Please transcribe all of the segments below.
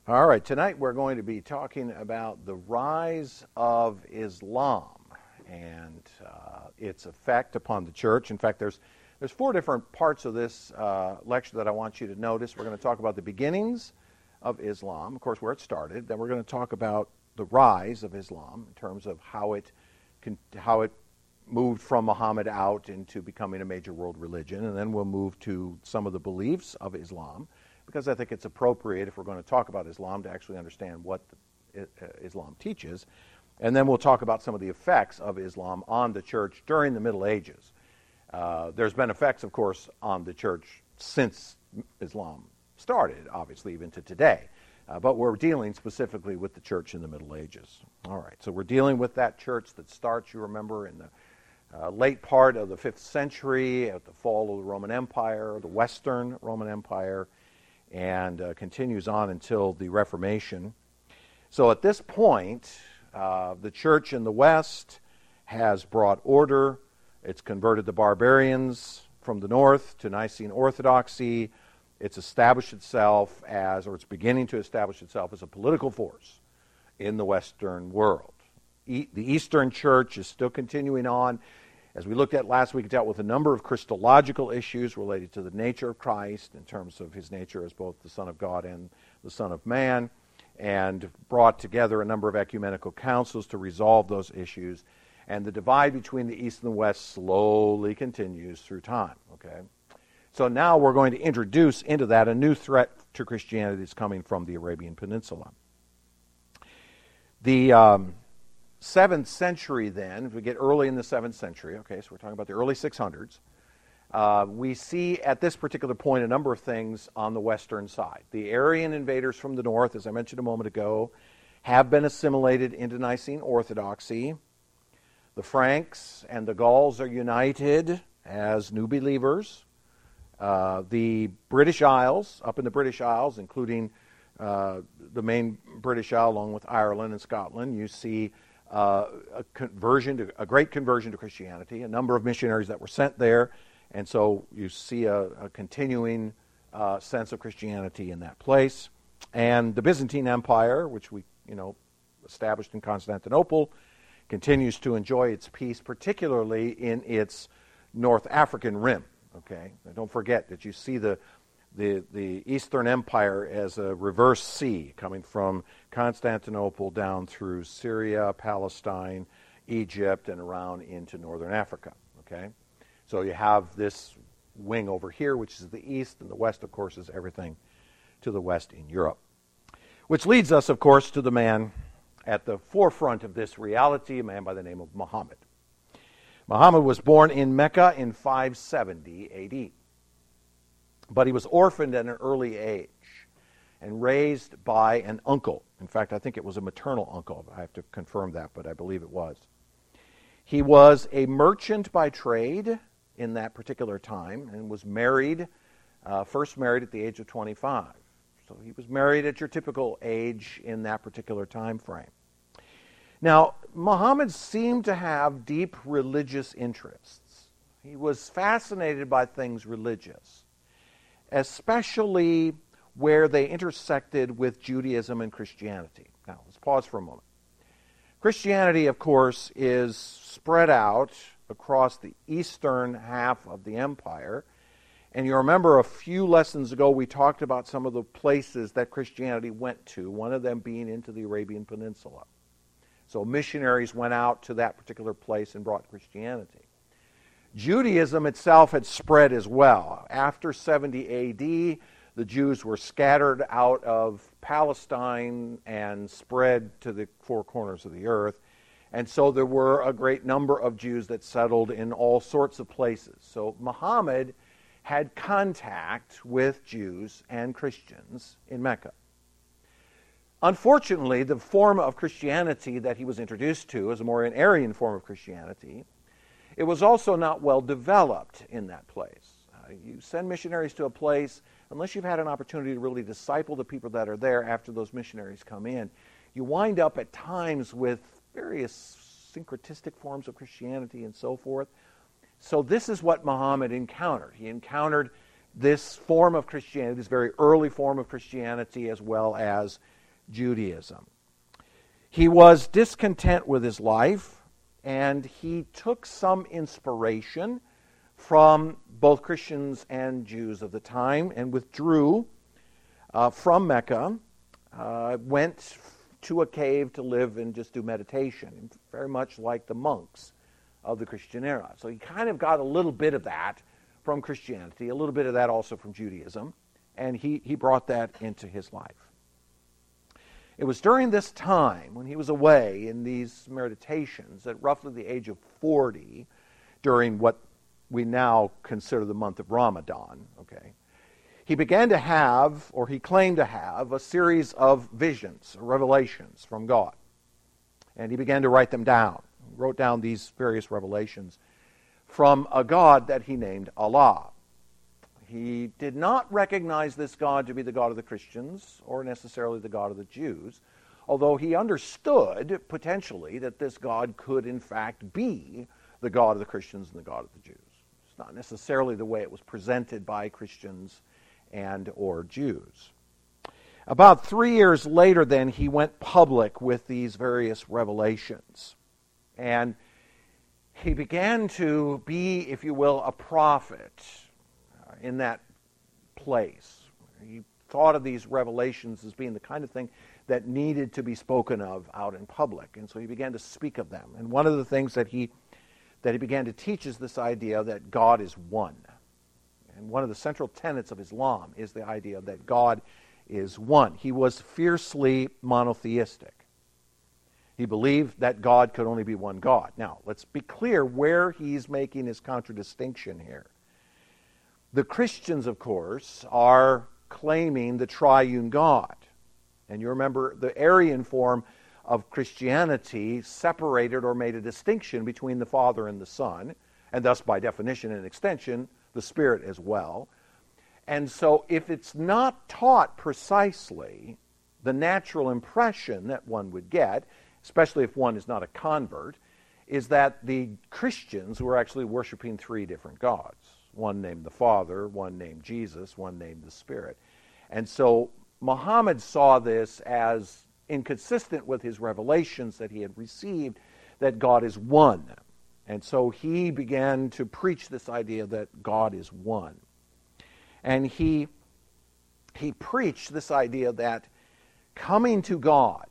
All right, tonight we're going to be talking about the rise of Islam and its effect upon the church. In fact, there's four different parts of this lecture that I want you to notice. We're going to talk about the beginnings of Islam, of course, where it started. Then we're going to talk about the rise of Islam in terms of how it moved from Muhammad out into becoming a major world religion. And then we'll move to some of the beliefs of Islam, because I think it's appropriate, if we're going to talk about Islam, to actually understand what Islam teaches. And then we'll talk about some of the effects of Islam on the church during the Middle Ages. There's been effects, of course, on the church since Islam started, obviously, even to today. But we're dealing specifically with the church in the Middle Ages. All right, so we're dealing with that church that starts, you remember, in the late part of the 5th century, at the fall of the Roman Empire, the Western Roman Empire, and continues on until the Reformation. So at this point, the church in the West has brought order. It's converted the barbarians from the north to Nicene Orthodoxy. It's established itself it's beginning to establish itself as a political force in the Western world. The Eastern Church is still continuing on. As we looked at last week, it dealt with a number of Christological issues related to the nature of Christ in terms of his nature as both the Son of God and the Son of Man, and brought together a number of ecumenical councils to resolve those issues. And the divide between the East and the West slowly continues through time. Okay, so now we're going to introduce into that a new threat to Christianity that's coming from the Arabian Peninsula. The 7th century then, if we get early in the 7th century, okay, so we're talking about the early 600s, we see at this particular point a number of things on the western side. The Arian invaders from the north, as I mentioned a moment ago, have been assimilated into Nicene Orthodoxy. The Franks and the Gauls are united as new believers. The British Isles, up in the British Isles, including the main British Isle along with Ireland and Scotland, you see a great conversion to Christianity, a number of missionaries that were sent there, and so you see a continuing sense of Christianity in that place. And the Byzantine Empire, which we established in Constantinople, continues to enjoy its peace, particularly in its North African rim. Okay, now don't forget that you see the Eastern Empire as a reverse sea coming from Constantinople down through Syria, Palestine, Egypt, and around into northern Africa. Okay, so you have this wing over here, which is the east, and the west, of course, is everything to the west in Europe. Which leads us, of course, to the man at the forefront of this reality, a man by the name of Muhammad. Muhammad was born in Mecca in 570 A.D., but he was orphaned at an early age and raised by an uncle. In fact, I think it was a maternal uncle. I have to confirm that, but I believe it was. He was a merchant by trade in that particular time and was married, first married at the age of 25. So he was married at your typical age in that particular time frame. Now, Muhammad seemed to have deep religious interests. He was fascinated by things religious, especially where they intersected with Judaism and Christianity. Now, let's pause for a moment. Christianity, of course, is spread out across the eastern half of the empire. And you remember a few lessons ago we talked about some of the places that Christianity went to, one of them being into the Arabian Peninsula. So missionaries went out to that particular place and brought Christianity. Judaism itself had spread as well. After 70 A.D., the Jews were scattered out of Palestine and spread to the four corners of the earth. And so there were a great number of Jews that settled in all sorts of places. So Muhammad had contact with Jews and Christians in Mecca. Unfortunately, the form of Christianity that he was introduced to is a more an Arian form of Christianity. It was also not well developed in that place. You send missionaries to a place, unless you've had an opportunity to really disciple the people that are there after those missionaries come in, you wind up at times with various syncretistic forms of Christianity and so forth. So this is what Muhammad encountered. He encountered this form of Christianity, this very early form of Christianity, as well as Judaism. He was discontent with his life, and he took some inspiration from both Christians and Jews of the time and withdrew from Mecca, went to a cave to live and just do meditation, very much like the monks of the Christian era. So he kind of got a little bit of that from Christianity, a little bit of that also from Judaism, and he brought that into his life. It was during this time, when he was away in these meditations, at roughly the age of 40, during what we now consider the month of Ramadan, he began to have, or he claimed to have, a series of visions, revelations from God. And he began to write them down. He wrote down these various revelations from a God that he named Allah. He did not recognize this God to be the God of the Christians or necessarily the God of the Jews, although he understood potentially that this God could in fact be the God of the Christians and the God of the Jews. It's not necessarily the way it was presented by Christians and or Jews. About 3 years later then, he went public with these various revelations. And he began to be, if you will, a prophet in that place. He thought of these revelations as being the kind of thing that needed to be spoken of out in public. And so he began to speak of them. And one of the things that he began to teach is this idea that God is one. And one of the central tenets of Islam is the idea that God is one. He was fiercely monotheistic. He believed that God could only be one God. Now, let's be clear where he's making his contradistinction here. The Christians, of course, are claiming the triune God. And you remember the Arian form of Christianity separated or made a distinction between the Father and the Son, and thus, by definition and extension, the Spirit as well. And so if it's not taught precisely, the natural impression that one would get, especially if one is not a convert, is that the Christians were actually worshiping three different gods. One named the Father, one named Jesus, one named the Spirit. And so Muhammad saw this as inconsistent with his revelations that he had received, that God is one. And so he began to preach this idea that God is one. And he preached this idea that coming to God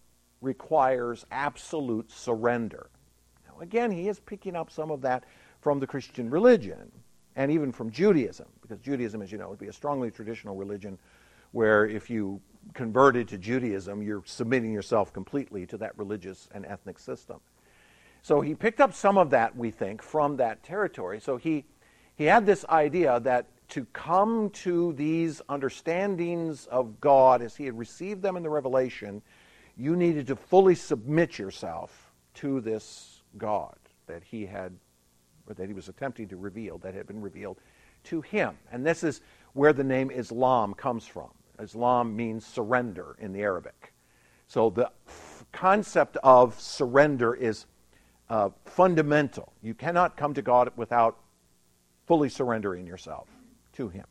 requires absolute surrender. Now, again, he is picking up some of that from the Christian religion and even from Judaism, because Judaism, as you know, would be a strongly traditional religion where if you converted to Judaism, you're submitting yourself completely to that religious and ethnic system. So he picked up some of that, we think, from that territory. So he had this idea that to come to these understandings of God as he had received them in the revelation, you needed to fully submit yourself to this God that he was attempting to reveal, that had been revealed to him. And this is where the name Islam comes from. Islam means surrender in the Arabic. So the concept of surrender is fundamental. You cannot come to God without fully surrendering yourself to him.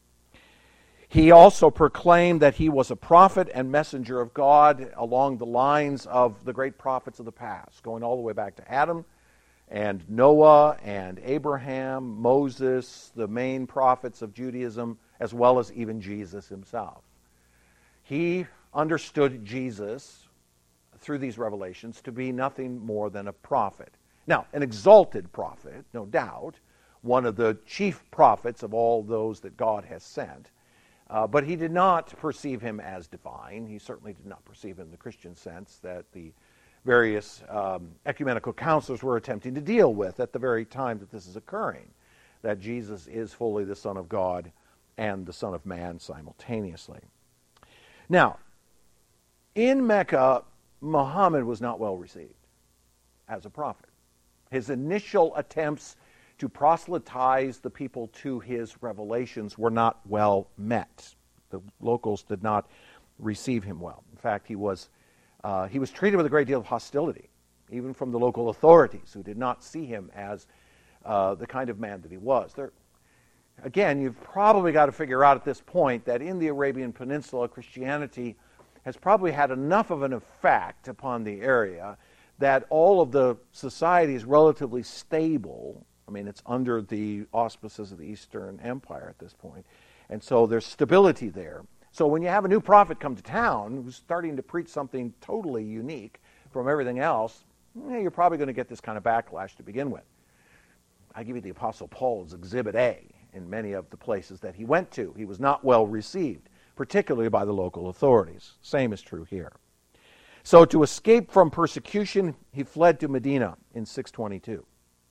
He also proclaimed that he was a prophet and messenger of God along the lines of the great prophets of the past, going all the way back to Adam and Noah and Abraham, Moses, the main prophets of Judaism, as well as even Jesus himself. He understood Jesus through these revelations to be nothing more than a prophet. Now, an exalted prophet, no doubt, one of the chief prophets of all those that God has sent. But he did not perceive him as divine. He certainly did not perceive him in the Christian sense that the various ecumenical councils were attempting to deal with at the very time that this is occurring, that Jesus is fully the Son of God and the Son of Man simultaneously. Now, in Mecca, Muhammad was not well received as a prophet. His initial attempts to proselytize the people to his revelations were not well met. The locals did not receive him well. In fact, he was treated with a great deal of hostility, even from the local authorities, who did not see him as the kind of man that he was. again, you've probably got to figure out at this point that in the Arabian Peninsula, Christianity has probably had enough of an effect upon the area that all of the society is relatively stable. I mean, it's under the auspices of the Eastern Empire at this point. And so there's stability there. So when you have a new prophet come to town who's starting to preach something totally unique from everything else, you're probably going to get this kind of backlash to begin with. I give you the Apostle Paul's Exhibit A in many of the places that he went to. He was not well received, particularly by the local authorities. Same is true here. So to escape from persecution, he fled to Medina in 622.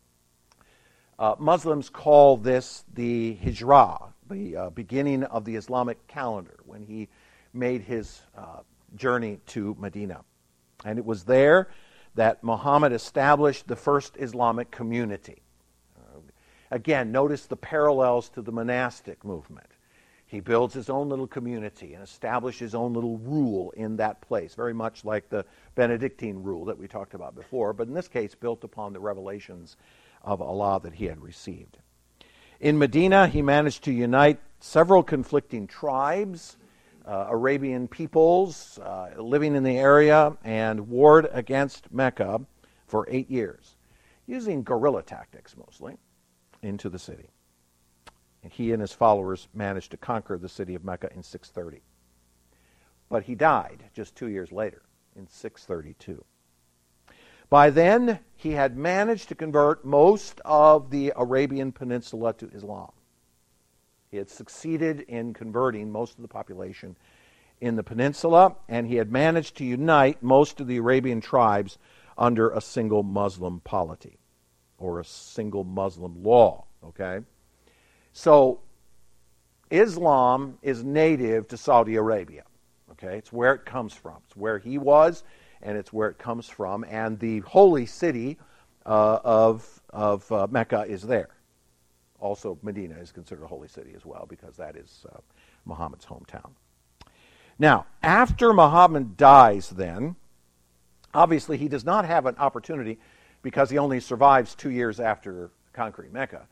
Muslims call this the Hijrah, the beginning of the Islamic calendar, when he made his journey to Medina. And it was there that Muhammad established the first Islamic community. Again, notice the parallels to the monastic movement. He builds his own little community and establishes his own little rule in that place, very much like the Benedictine rule that we talked about before, but in this case built upon the revelations of Allah that he had received. In Medina, he managed to unite several conflicting tribes, Arabian peoples living in the area, and warred against Mecca for 8 years, using guerrilla tactics mostly, into the city. And he and his followers managed to conquer the city of Mecca in 630. But he died just 2 years later, in 632. By then, he had managed to convert most of the Arabian Peninsula to Islam. He had succeeded in converting most of the population in the peninsula, and he had managed to unite most of the Arabian tribes under a single Muslim polity, or a single Muslim law, okay? So, Islam is native to Saudi Arabia, okay? It's where it comes from. It's where he was, and it's where it comes from, and the holy city of Mecca is there. Also, Medina is considered a holy city as well, because that is Muhammad's hometown. Now, after Muhammad dies then, obviously he does not have an opportunity, because he only survives 2 years after conquering Mecca.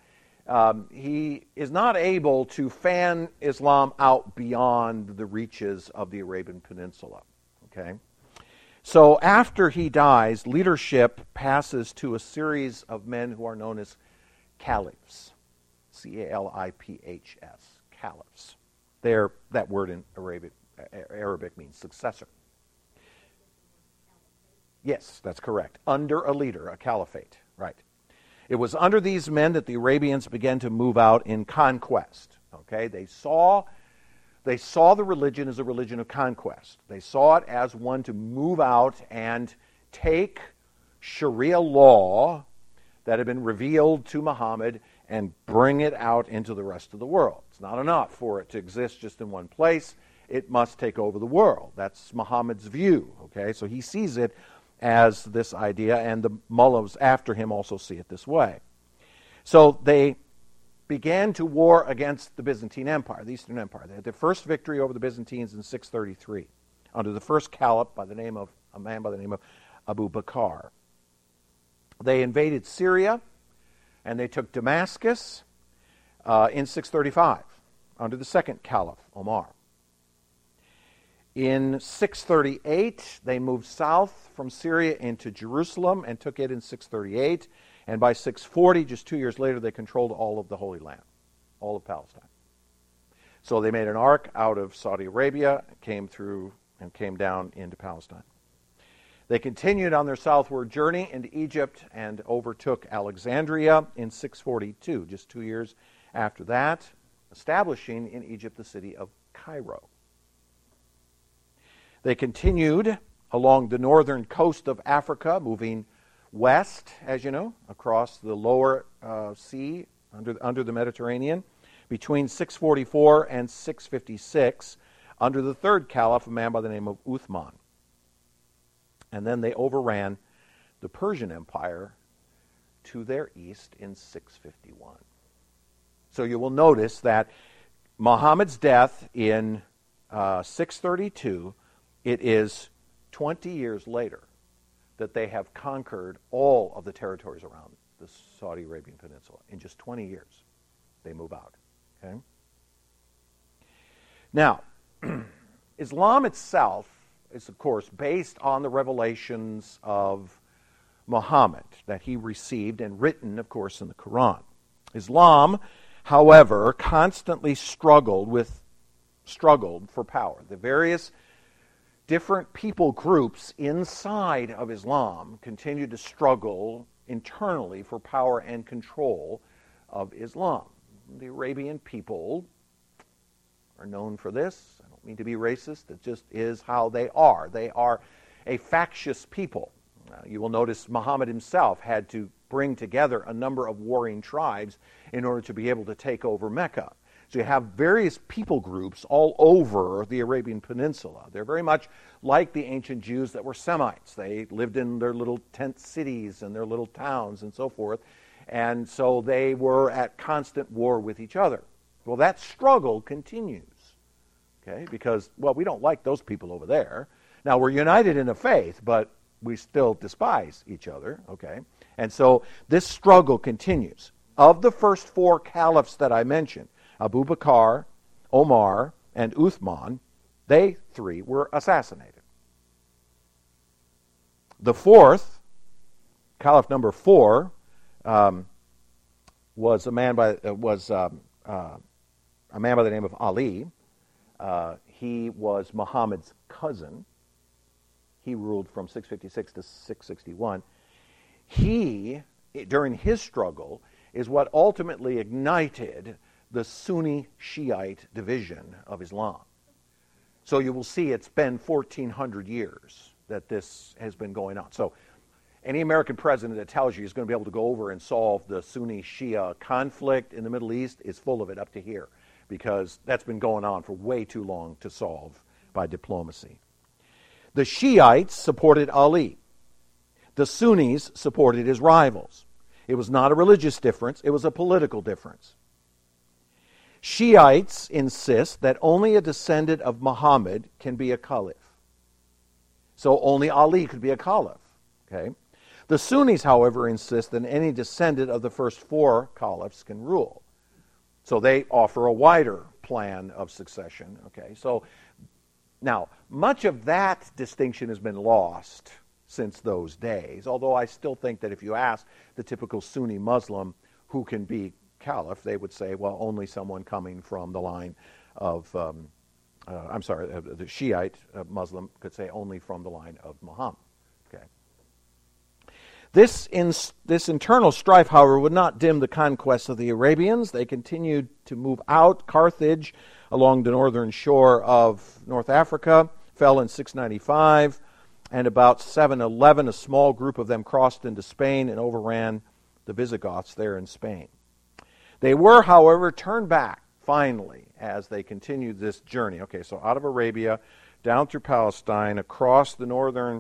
He is not able to fan Islam out beyond the reaches of the Arabian Peninsula. Okay? So after he dies, leadership passes to a series of men who are known as caliphs. C-A-L-I-P-H-S. Caliphs. That word in Arabic means successor. Yes, that's correct. Under a leader, a caliphate. Right. It was under these men that the Arabians began to move out in conquest. Okay? They saw the religion as a religion of conquest. They saw it as one to move out and take Sharia law that had been revealed to Muhammad and bring it out into the rest of the world. It's not enough for it to exist just in one place. It must take over the world. That's Muhammad's view. Okay? So he sees it as this idea, and the mullahs after him also see it this way. So they began to war against the Byzantine Empire, the Eastern Empire. They had their first victory over the Byzantines in 633 under the first caliph by the name of a man by the name of Abu Bakr. They invaded Syria, and they took Damascus in 635 under the second caliph, Omar. In 638, they moved south from Syria into Jerusalem and took it in 638. And by 640, just 2 years later, they controlled all of the Holy Land, all of Palestine. So they made an arc out of Saudi Arabia, came through and came down into Palestine. They continued on their southward journey into Egypt and overtook Alexandria in 642, just 2 years after that, establishing in Egypt the city of Cairo. They continued along the northern coast of Africa, moving west, as you know, across the lower sea under the Mediterranean, between 644 and 656, under the third caliph, a man by the name of Uthman. And then they overran the Persian Empire to their east in 651. So you will notice that Muhammad's death in 632, it is 20 years later that they have conquered all of the territories around the Saudi Arabian Peninsula. In just 20 years, they move out. Okay? Now, Islam itself is, of course, based on the revelations of Muhammad that he received and written, of course, in the Quran. Islam, however, constantly struggled for power. The various different people groups inside of Islam continued to struggle internally for power and control of Islam. The Arabian people are known for this. I don't mean to be racist. It just is how they are. They are a factious people. You will notice Muhammad himself had to bring together a number of warring tribes in order to be able to take over Mecca. So you have various people groups all over the Arabian Peninsula. They're very much like the ancient Jews that were Semites. They lived in their little tent cities and their little towns and so forth. And so they were at constant war with each other. Well, that struggle continues, okay? Because, well, we don't like those people over there. Now, we're united in a faith, but we still despise each other, okay? And so this struggle continues. Of the first four caliphs that I mentioned, Abu Bakr, Omar, and Uthman, they three were assassinated. The fourth, Caliph number 4, was a man by the name of Ali. He was Muhammad's cousin. He ruled from 656 to 661. He, during his struggle, is what ultimately ignited the Sunni Shiite division of Islam. So you will see it's been 1,400 years that this has been going on. So any American president that tells you he's going to be able to go over and solve the Sunni Shia conflict in the Middle East is full of it up to here, because that's been going on for way too long to solve by diplomacy. The Shiites supported Ali. The Sunnis supported his rivals. It was not a religious difference, it was a political difference. Shiites insist that only a descendant of Muhammad can be a caliph. So only Ali could be a caliph. Okay? The Sunnis, however, insist that any descendant of the first four caliphs can rule. So they offer a wider plan of succession. Okay? So now, much of that distinction has been lost since those days, although I still think that if you ask the typical Sunni Muslim who can be caliph, they would say, well, only someone coming from the line of, the Shiite Muslim could say only from the line of Muhammad. Okay. This internal strife, however, would not dim the conquest of the Arabians. They continued to move out. Carthage, along the northern shore of North Africa, fell in 695, and about 711, a small group of them crossed into Spain and overran the Visigoths there in Spain. They were, however, turned back, finally, as they continued this journey. Okay, so out of Arabia, down through Palestine, across the northern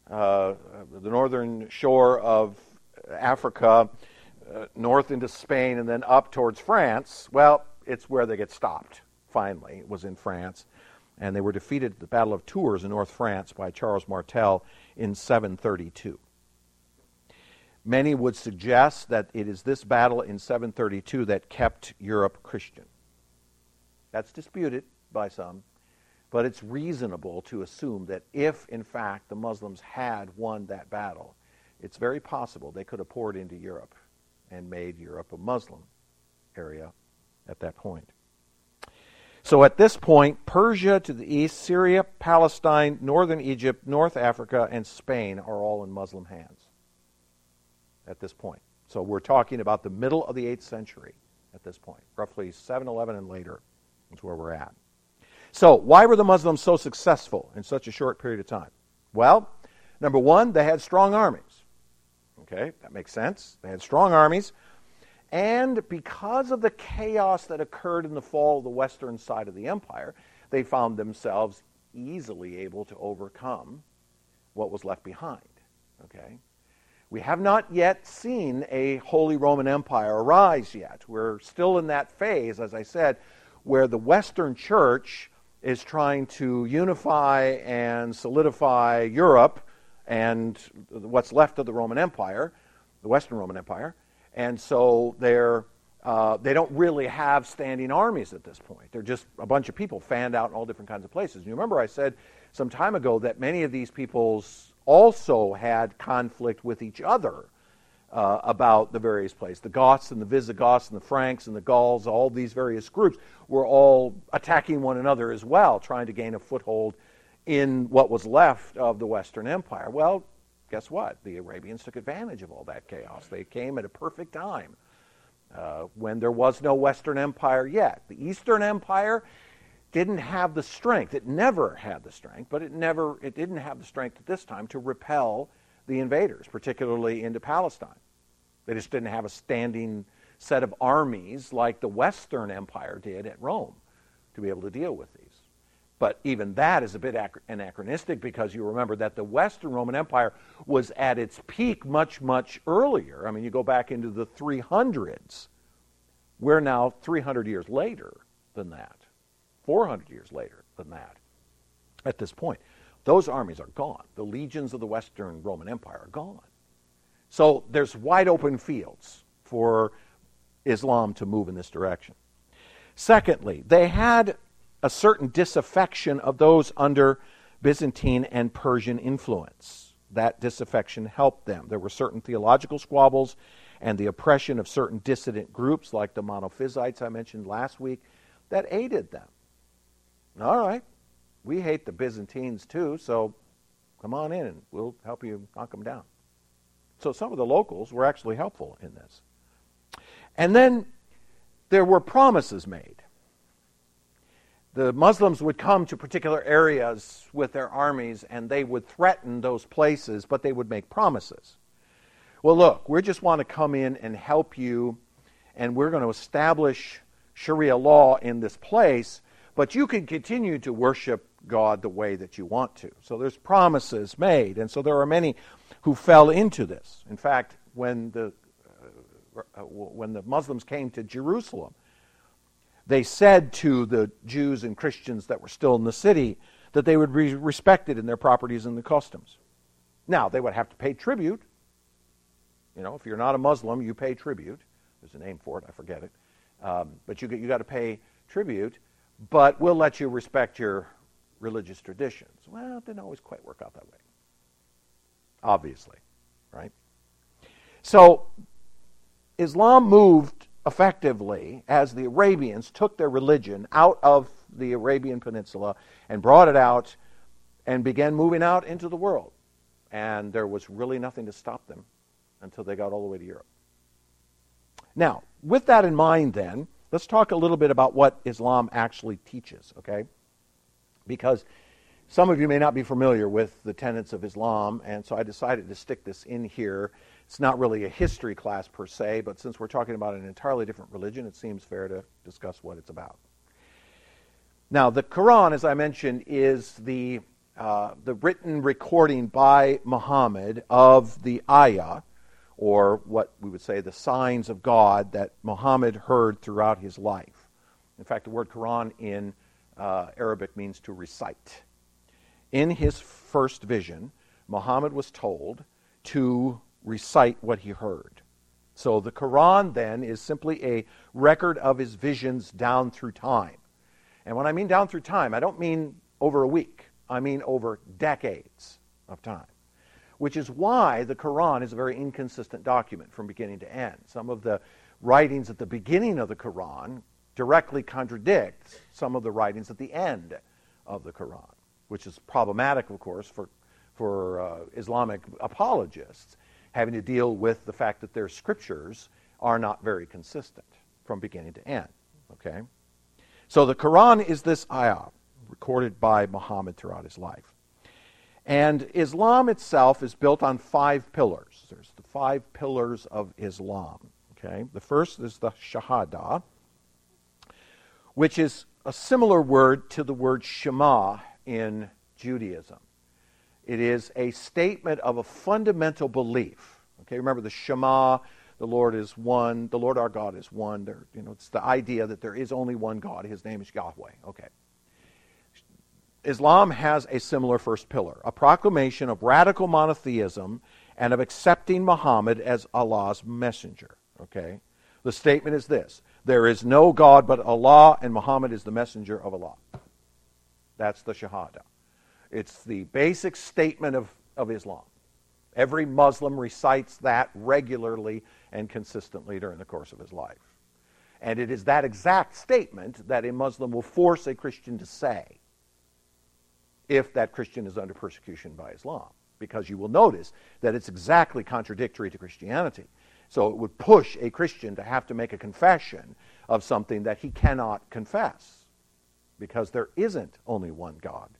shore of Africa, north into Spain, and then up towards France. Well, it's where they get stopped, finally. It was in France. And they were defeated at the Battle of Tours in North France by Charles Martel in 732. Many would suggest that it is this battle in 732 that kept Europe Christian. That's disputed by some, but it's reasonable to assume that if, in fact, the Muslims had won that battle, it's very possible they could have poured into Europe and made Europe a Muslim area at that point. So at this point, Persia to the east, Syria, Palestine, northern Egypt, North Africa, and Spain are all in Muslim hands at this point. So we're talking about the middle of the 8th century at this point, roughly 711 and later is where we're at. So why were the Muslims so successful in such a short period of time? Well, number one, they had strong armies. Okay, that makes sense. They had strong armies. And because of the chaos that occurred in the fall of the western side of the empire, they found themselves easily able to overcome what was left behind. Okay? We have not yet seen a Holy Roman Empire arise yet. We're still in that phase, as I said, where the Western Church is trying to unify and solidify Europe and what's left of the Roman Empire, the Western Roman Empire. And so they're They don't really have standing armies at this point. They're just a bunch of people fanned out in all different kinds of places. And you remember I said some time ago that many of these peoples also had conflict with each other about the various places. The Goths and the Visigoths and the Franks and the Gauls, all these various groups were all attacking one another as well, trying to gain a foothold in what was left of the Western Empire. Well, guess what? The Arabians took advantage of all that chaos. They came at a perfect time when there was no Western Empire yet. The Eastern Empire didn't have the strength. It never had the strength, but it didn't have the strength at this time to repel the invaders, particularly into Palestine. They just didn't have a standing set of armies like the Western Empire did at Rome to be able to deal with these. But even that is a bit anachronistic, because you remember that the Western Roman Empire was at its peak much, much earlier. I mean, you go back into the 300s. We're now 300 years later than that, 400 years later than that at this point. Those armies are gone. The legions of the Western Roman Empire are gone. So there's wide open fields for Islam to move in this direction. Secondly, they had a certain disaffection of those under Byzantine and Persian influence. That disaffection helped them. There were certain theological squabbles and the oppression of certain dissident groups like the Monophysites I mentioned last week that aided them. All right, we hate the Byzantines too, so come on in and we'll help you knock them down. So some of the locals were actually helpful in this. And then there were promises made. The Muslims would come to particular areas with their armies and they would threaten those places, but they would make promises. Well, look, we just want to come in and help you, and we're going to establish Sharia law in this place, but you can continue to worship God the way that you want to. So there's promises made, and so there are many who fell into this. In fact, when the Muslims came to Jerusalem, they said to the Jews and Christians that were still in the city that they would be respected in their properties and the customs. Now, they would have to pay tribute. You know, if you're not a Muslim, you pay tribute. There's a name for it, I forget it. But you got to pay tribute, but we'll let you respect your religious traditions. Well, it didn't always quite work out that way. Obviously, right? So, Islam moved effectively as the Arabians took their religion out of the Arabian Peninsula and brought it out and began moving out into the world. And there was really nothing to stop them until they got all the way to Europe. Now, with that in mind then, let's talk a little bit about what Islam actually teaches, okay? Because some of you may not be familiar with the tenets of Islam, and so I decided to stick this in here. It's not really a history class per se, but since we're talking about an entirely different religion, it seems fair to discuss what it's about. Now, the Quran, as I mentioned, is the written recording by Muhammad of the ayah, or what we would say the signs of God that Muhammad heard throughout his life. In fact, the word Quran in Arabic means to recite. In his first vision, Muhammad was told to recite what he heard. So the Quran then is simply a record of his visions down through time. And when I mean down through time, I don't mean over a week. I mean over decades of time. Which is why the Quran is a very inconsistent document from beginning to end. Some of the writings at the beginning of the Quran directly contradict some of the writings at the end of the Quran, which is problematic, of course, for Islamic apologists, having to deal with the fact that their scriptures are not very consistent from beginning to end. Okay? So the Quran is this ayah recorded by Muhammad throughout his life. And Islam itself is built on 5 pillars. There's the 5 pillars of Islam. Okay? The first is the Shahada, which is a similar word to the word Shema in Judaism. It is a statement of a fundamental belief. Okay, remember the Shema, the Lord is one, the Lord our God is one. It's the idea that there is only one God. His name is Yahweh. Okay. Islam has a similar first pillar, a proclamation of radical monotheism and of accepting Muhammad as Allah's messenger. Okay. The statement is this: there is no God but Allah, and Muhammad is the messenger of Allah. That's the Shahada. It's the basic statement of Islam. Every Muslim recites that regularly and consistently during the course of his life. And it is that exact statement that a Muslim will force a Christian to say if that Christian is under persecution by Islam. Because you will notice that it's exactly contradictory to Christianity. So it would push a Christian to have to make a confession of something that he cannot confess. Because there isn't only one God.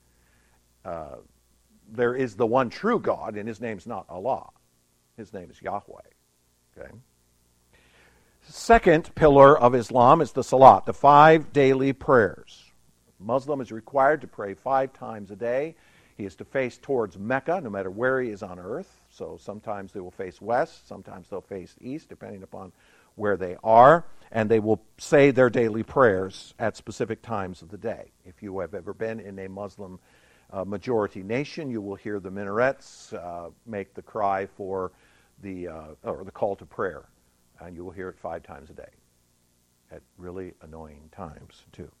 There is the one true God, and his name's not Allah. His name is Yahweh. Okay? Second pillar of Islam is the Salat, the 5 daily prayers. A Muslim is required to pray 5 times a day. He is to face towards Mecca, no matter where he is on earth. So sometimes they will face west, sometimes they'll face east, depending upon where they are. And they will say their daily prayers at specific times of the day. If you have ever been in a Muslim majority nation, you will hear the minarets make the cry for or the call to prayer. And you will hear it 5 times a day at really annoying times, too.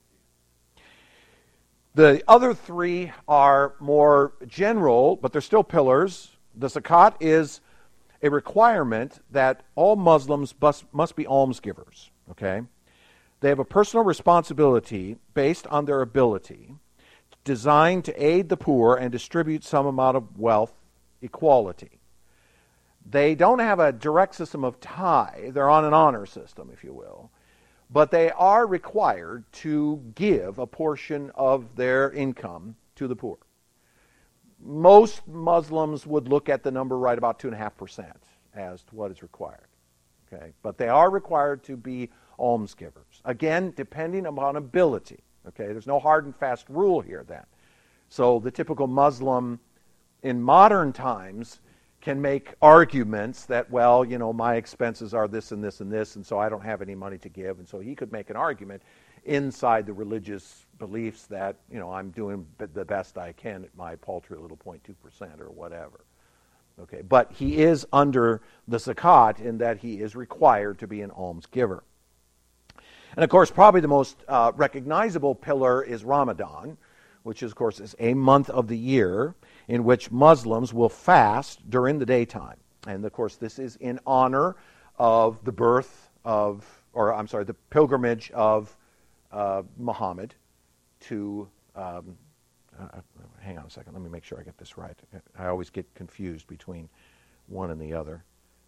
The other 3 are more general, but they're still pillars. The zakat is a requirement that all Muslims must be almsgivers. Okay? They have a personal responsibility based on their ability, designed to aid the poor and distribute some amount of wealth equality. They don't have a direct system of tithe. They're on an honor system, if you will. But they are required to give a portion of their income to the poor. Most Muslims would look at the number right about 2.5% as to what is required. Okay? But they are required to be almsgivers. Again, depending upon ability. Okay? There's no hard and fast rule here then. So the typical Muslim in modern times can make arguments that, well, you know, my expenses are this and this and this, and so I don't have any money to give. And so he could make an argument inside the religious beliefs that, you know, I'm doing the best I can at my paltry little 0.2% or whatever. Okay, but he is under the zakat in that he is required to be an almsgiver. And of course, probably the most recognizable pillar is Ramadan, which is, of course, is a month of the year in which Muslims will fast during the daytime. And of course, this is in honor of the the pilgrimage of Muhammad to, hang on a second, let me make sure I get this right. I always get confused between one and the other.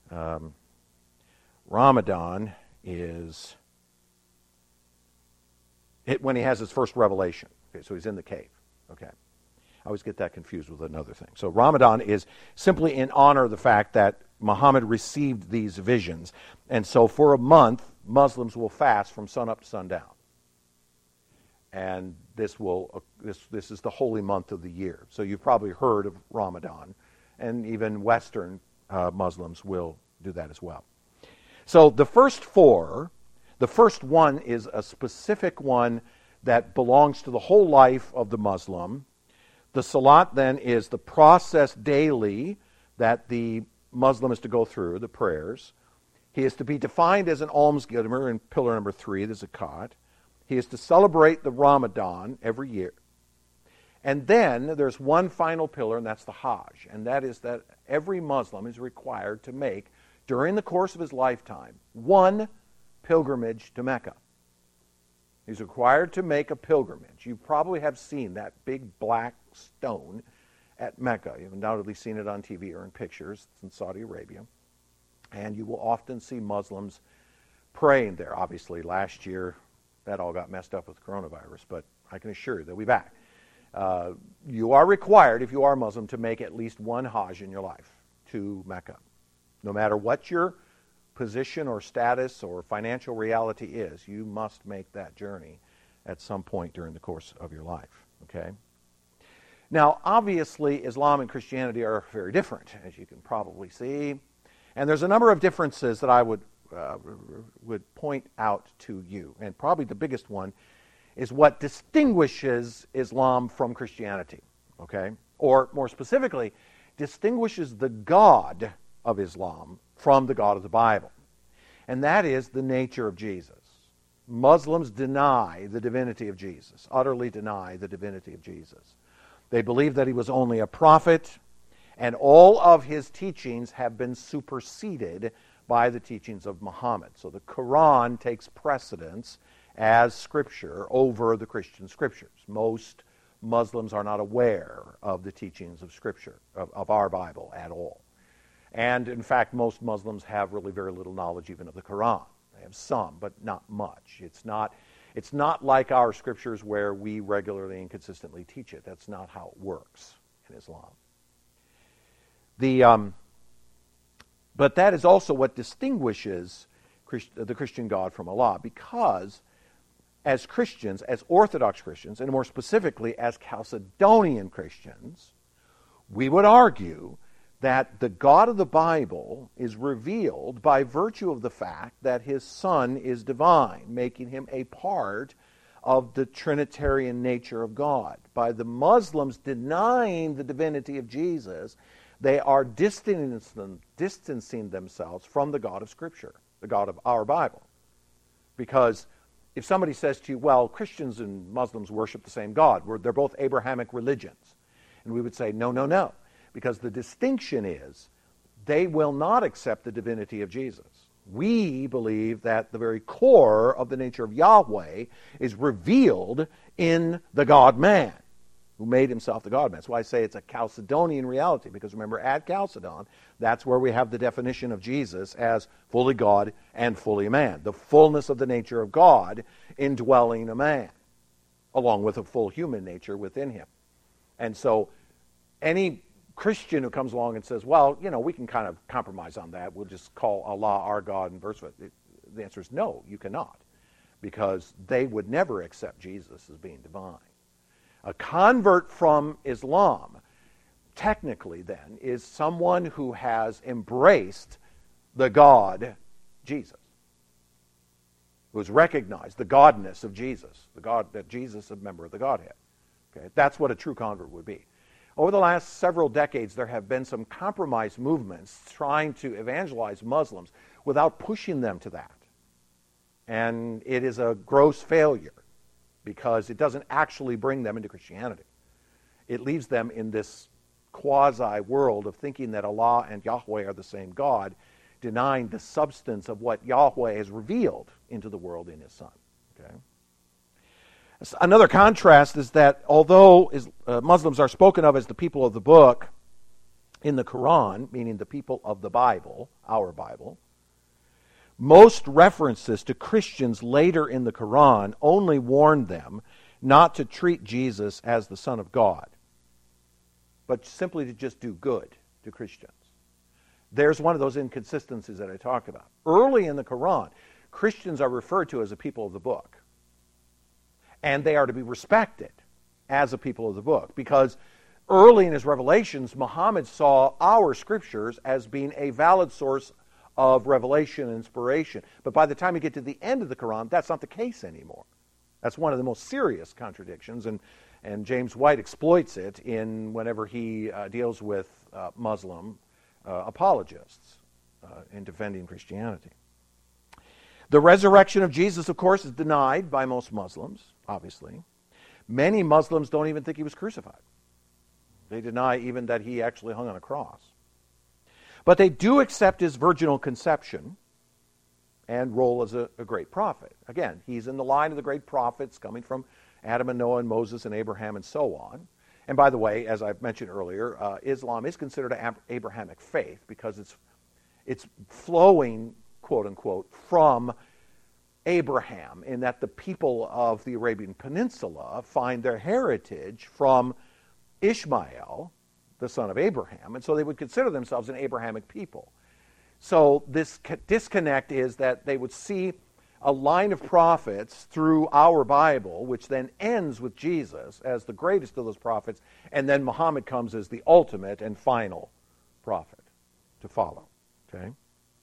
Ramadan is when he has his first revelation. Okay, so he's in the cave. Okay. I always get that confused with another thing. So Ramadan is simply in honor of the fact that Muhammad received these visions. And so for a month, Muslims will fast from sun up to sundown. And this is the holy month of the year. So you've probably heard of Ramadan. And even Western Muslims will do that as well. So the first 4, the first one is a specific one that belongs to the whole life of the Muslim. The Salat then is the process daily that the Muslim is to go through, the prayers. He is to be defined as an almsgiver in pillar number 3, the zakat. He is to celebrate the Ramadan every year. And then there's one final pillar, and that's the Hajj. And that is that every Muslim is required to make, during the course of his lifetime, one pilgrimage to Mecca. He's required to make a pilgrimage. You probably have seen that big black stone at Mecca. You've undoubtedly seen it on TV or in pictures. It's in Saudi Arabia. And you will often see Muslims praying there. Obviously, last year, that all got messed up with coronavirus, but I can assure you they'll be back. You are required, if you are Muslim, to make at least one Hajj in your life to Mecca. No matter what your position or status or financial reality is, you must make that journey at some point during the course of your life. Okay? Now, obviously, Islam and Christianity are very different, as you can probably see. And there's a number of differences that I would point out to you. And probably the biggest one is what distinguishes Islam from Christianity. Okay? Or more specifically, distinguishes the God of Islam from the God of the Bible. and that is the nature of Jesus. Muslims deny the divinity of Jesus, utterly deny the divinity of Jesus. They believe that he was only a prophet, and all of his teachings have been superseded by the teachings of Muhammad. So the Quran takes precedence as scripture over the Christian scriptures. Most Muslims are not aware of the teachings of Scripture, of our Bible at all. And in fact, most Muslims have really very little knowledge even of the Quran. They have some, but not much. It's not like our scriptures where we regularly and consistently teach it. That's not how it works in Islam. But that is also what distinguishes the Christian God from Allah, because as Christians, as Orthodox Christians, and more specifically as Chalcedonian Christians, we would argue that the God of the Bible is revealed by virtue of the fact that his Son is divine, making him a part of the Trinitarian nature of God. By the Muslims denying the divinity of Jesus, they are distancing themselves from the God of Scripture, the God of our Bible. Because if somebody says to you, well, Christians and Muslims worship the same God, they're both Abrahamic religions, and we would say, no, because the distinction is they will not accept the divinity of Jesus. We believe that the very core of the nature of Yahweh is revealed in the God-man, who made himself the God-man. That's why I say it's a Chalcedonian reality, because remember, at Chalcedon, that's where we have the definition of Jesus as fully God and fully man, the fullness of the nature of God indwelling a man, along with a full human nature within him. And so any Christian who comes along and says, well, we can kind of compromise on that, we'll just call Allah our God and verse, the answer is no, you cannot, because they would never accept Jesus as being divine. A convert from Islam, technically then, is someone who has embraced the God, Jesus, who has recognized the godness of Jesus, the God that Jesus is a member of the Godhead. Okay? That's what a true convert would be. Over the last several decades, there have been some compromise movements trying to evangelize Muslims without pushing them to that. And it is a gross failure, because it doesn't actually bring them into Christianity. It leaves them in this quasi-world of thinking that Allah and Yahweh are the same God, denying the substance of what Yahweh has revealed into the world in his Son. Okay? Another contrast is that although Muslims are spoken of as the people of the book in the Quran, meaning the people of the Bible, our Bible, most references to Christians later in the Quran only warn them not to treat Jesus as the Son of God, but simply to just do good to Christians. There's one of those inconsistencies that I talked about. Early in the Quran, Christians are referred to as a people of the book. And they are to be respected as a people of the book, because early in his revelations, Muhammad saw our scriptures as being a valid source of revelation and inspiration. But by the time you get to the end of the Quran, that's not the case anymore. That's one of the most serious contradictions, and James White exploits it whenever he deals with Muslim apologists in defending Christianity. The resurrection of Jesus, of course, is denied by most Muslims, obviously. Many Muslims don't even think he was crucified. They deny even that he actually hung on a cross. But they do accept his virginal conception and role as a great prophet. Again, he's in the line of the great prophets coming from Adam and Noah and Moses and Abraham and so on. And by the way, as I mentioned earlier, Islam is considered an Abrahamic faith because it's flowing, quote unquote, from Abraham, in that the people of the Arabian Peninsula find their heritage from Ishmael, the son of Abraham, and so they would consider themselves an Abrahamic people. So this disconnect is that they would see a line of prophets through our Bible, which then ends with Jesus as the greatest of those prophets, and then Muhammad comes as the ultimate and final prophet to follow. Okay?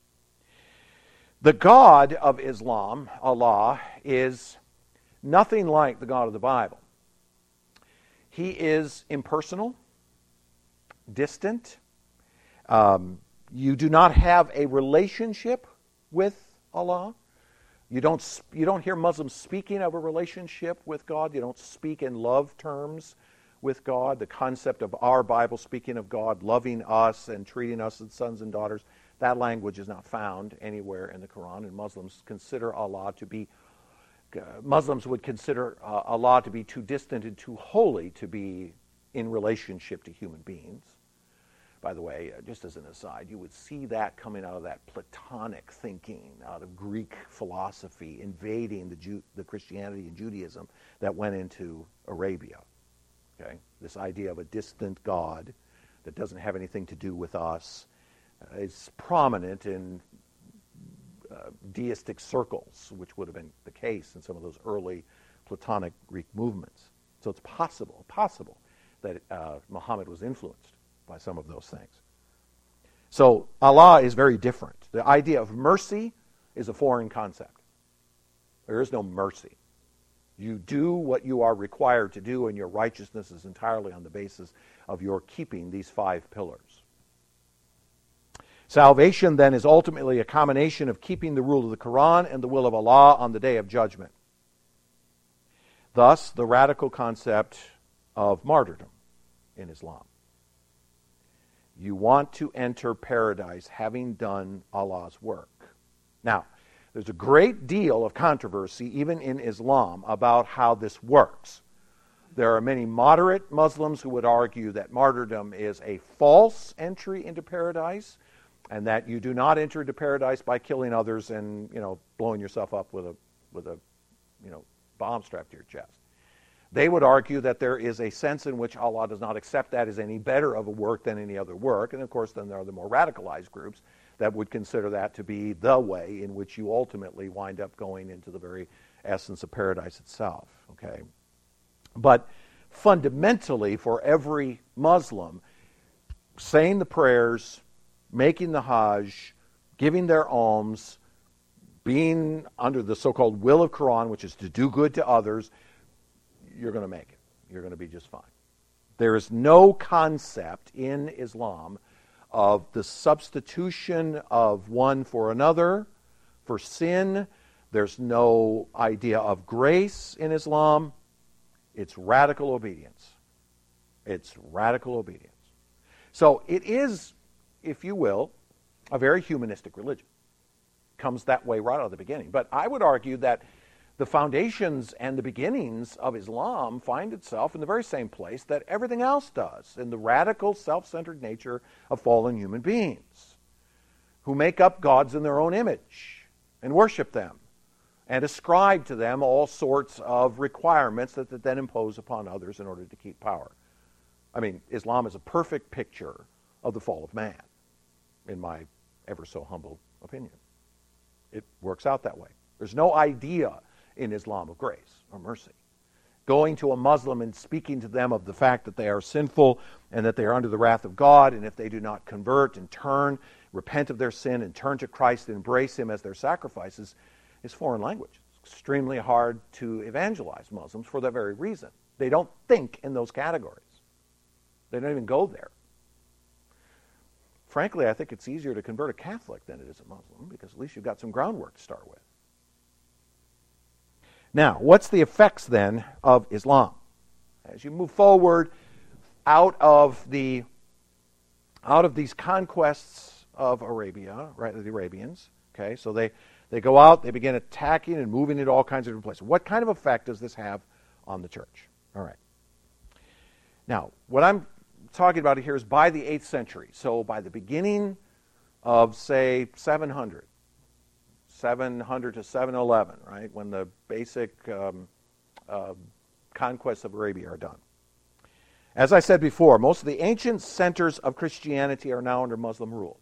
The God of Islam, Allah, is nothing like the God of the Bible. He is impersonal, distant. You do not have a relationship with Allah. You don't hear Muslims speaking of a relationship with God. You don't speak in love terms with God. The concept of our Bible speaking of God loving us and treating us as sons and daughters, that language is not found anywhere in the Quran. And Muslims would consider Allah to be too distant and too holy to be in relationship to human beings. By the way, just as an aside, you would see that coming out of that Platonic thinking, out of Greek philosophy, invading the Christianity and Judaism that went into Arabia. Okay? This idea of a distant God that doesn't have anything to do with us is prominent in deistic circles, which would have been the case in some of those early Platonic Greek movements. So it's possible that Muhammad was influenced by some of those things. So Allah is very different. The idea of mercy is a foreign concept. There is no mercy. You do what you are required to do, and your righteousness is entirely on the basis of your keeping these 5 pillars. Salvation, then, is ultimately a combination of keeping the rule of the Quran and the will of Allah on the Day of Judgment. Thus, the radical concept of martyrdom in Islam. You want to enter paradise having done Allah's work. Now, there's a great deal of controversy, even in Islam, about how this works. There are many moderate Muslims who would argue that martyrdom is a false entry into paradise, and that you do not enter into paradise by killing others and, blowing yourself up with a bomb strapped to your chest. They would argue that there is a sense in which Allah does not accept that as any better of a work than any other work. And of course, then there are the more radicalized groups that would consider that to be the way in which you ultimately wind up going into the very essence of paradise itself. Okay? But fundamentally, for every Muslim, saying the prayers, making the Hajj, giving their alms, being under the so-called will of Quran, which is to do good to others, you're going to make it. You're going to be just fine. There is no concept in Islam of the substitution of one for another, for sin. There's no idea of grace in Islam. It's radical obedience. It's radical obedience. So it is, if you will, a very humanistic religion. Comes that way right out of the beginning. But I would argue that the foundations and the beginnings of Islam find itself in the very same place that everything else does, in the radical, self-centered nature of fallen human beings who make up gods in their own image and worship them and ascribe to them all sorts of requirements that they then impose upon others in order to keep power. I mean, Islam is a perfect picture of the fall of man, in my ever so humble opinion. It works out that way. There's no idea in Islam of grace or mercy. Going to a Muslim and speaking to them of the fact that they are sinful and that they are under the wrath of God, and if they do not convert and turn, repent of their sin and turn to Christ and embrace Him as their sacrifices, is foreign language. It's extremely hard to evangelize Muslims for that very reason. They don't think in those categories. They don't even go there. Frankly, I think it's easier to convert a Catholic than it is a Muslim, because at least you've got some groundwork to start with. Now, what's the effects then of Islam? As you move forward out of these conquests of Arabia, right, the Arabians, okay, so they go out, they begin attacking and moving into all kinds of different places. What kind of effect does this have on the church? All right. Now, what I'm talking about here is by the 8th century. So by the beginning of, say, 700 to 711, right, when the basic conquests of Arabia are done. As I said before, most of the ancient centers of Christianity are now under Muslim rule.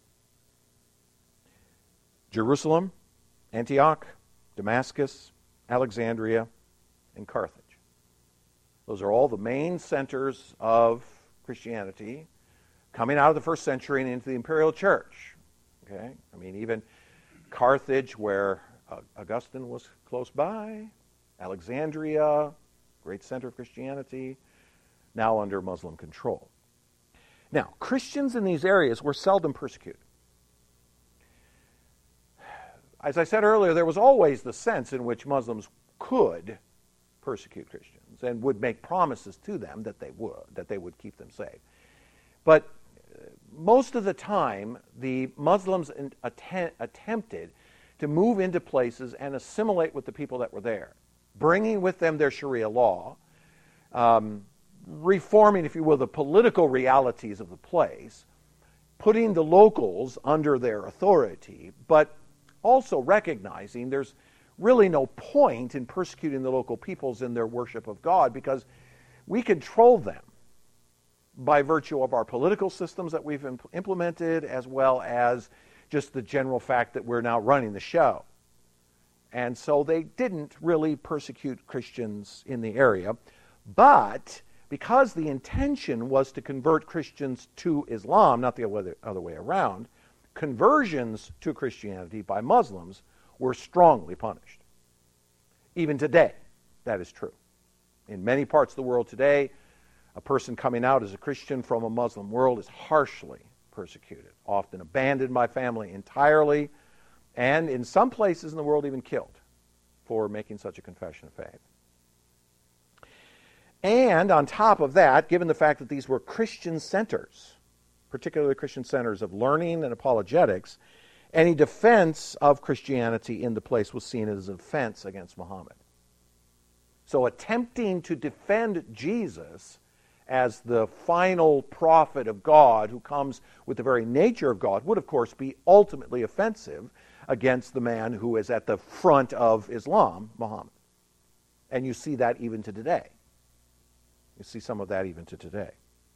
Jerusalem, Antioch, Damascus, Alexandria, and Carthage. Those are all the main centers of Christianity coming out of the 1st century and into the imperial church. Okay? I mean, even Carthage, where Augustine was close by, Alexandria, great center of Christianity, now under Muslim control. Now, Christians in these areas were seldom persecuted. as I said earlier, there was always the sense in which Muslims could persecute Christians and would make promises to them that they would keep them safe. But most of the time, the Muslims attempted to move into places and assimilate with the people that were there, bringing with them their Sharia law, reforming, if you will, the political realities of the place, putting the locals under their authority, but also recognizing there's really no point in persecuting the local peoples in their worship of God, because we control them by virtue of our political systems that we've implemented, as well as just the general fact that we're now running the show. And so they didn't really persecute Christians in the area, but because the intention was to convert Christians to Islam, not the other way around, conversions to Christianity by Muslims were strongly punished. Even today, that is true. In many parts of the world today, a person coming out as a Christian from a Muslim world is harshly persecuted, often abandoned by family entirely, and in some places in the world even killed for making such a confession of faith. And on top of that, given the fact that these were Christian centers, particularly Christian centers of learning and apologetics, any defense of Christianity in the place was seen as an offense against Muhammad. So attempting to defend Jesus as the final prophet of God who comes with the very nature of God would, of course, be ultimately offensive against the man who is at the front of Islam, Muhammad. And you see that even to today. You see some of that even to today.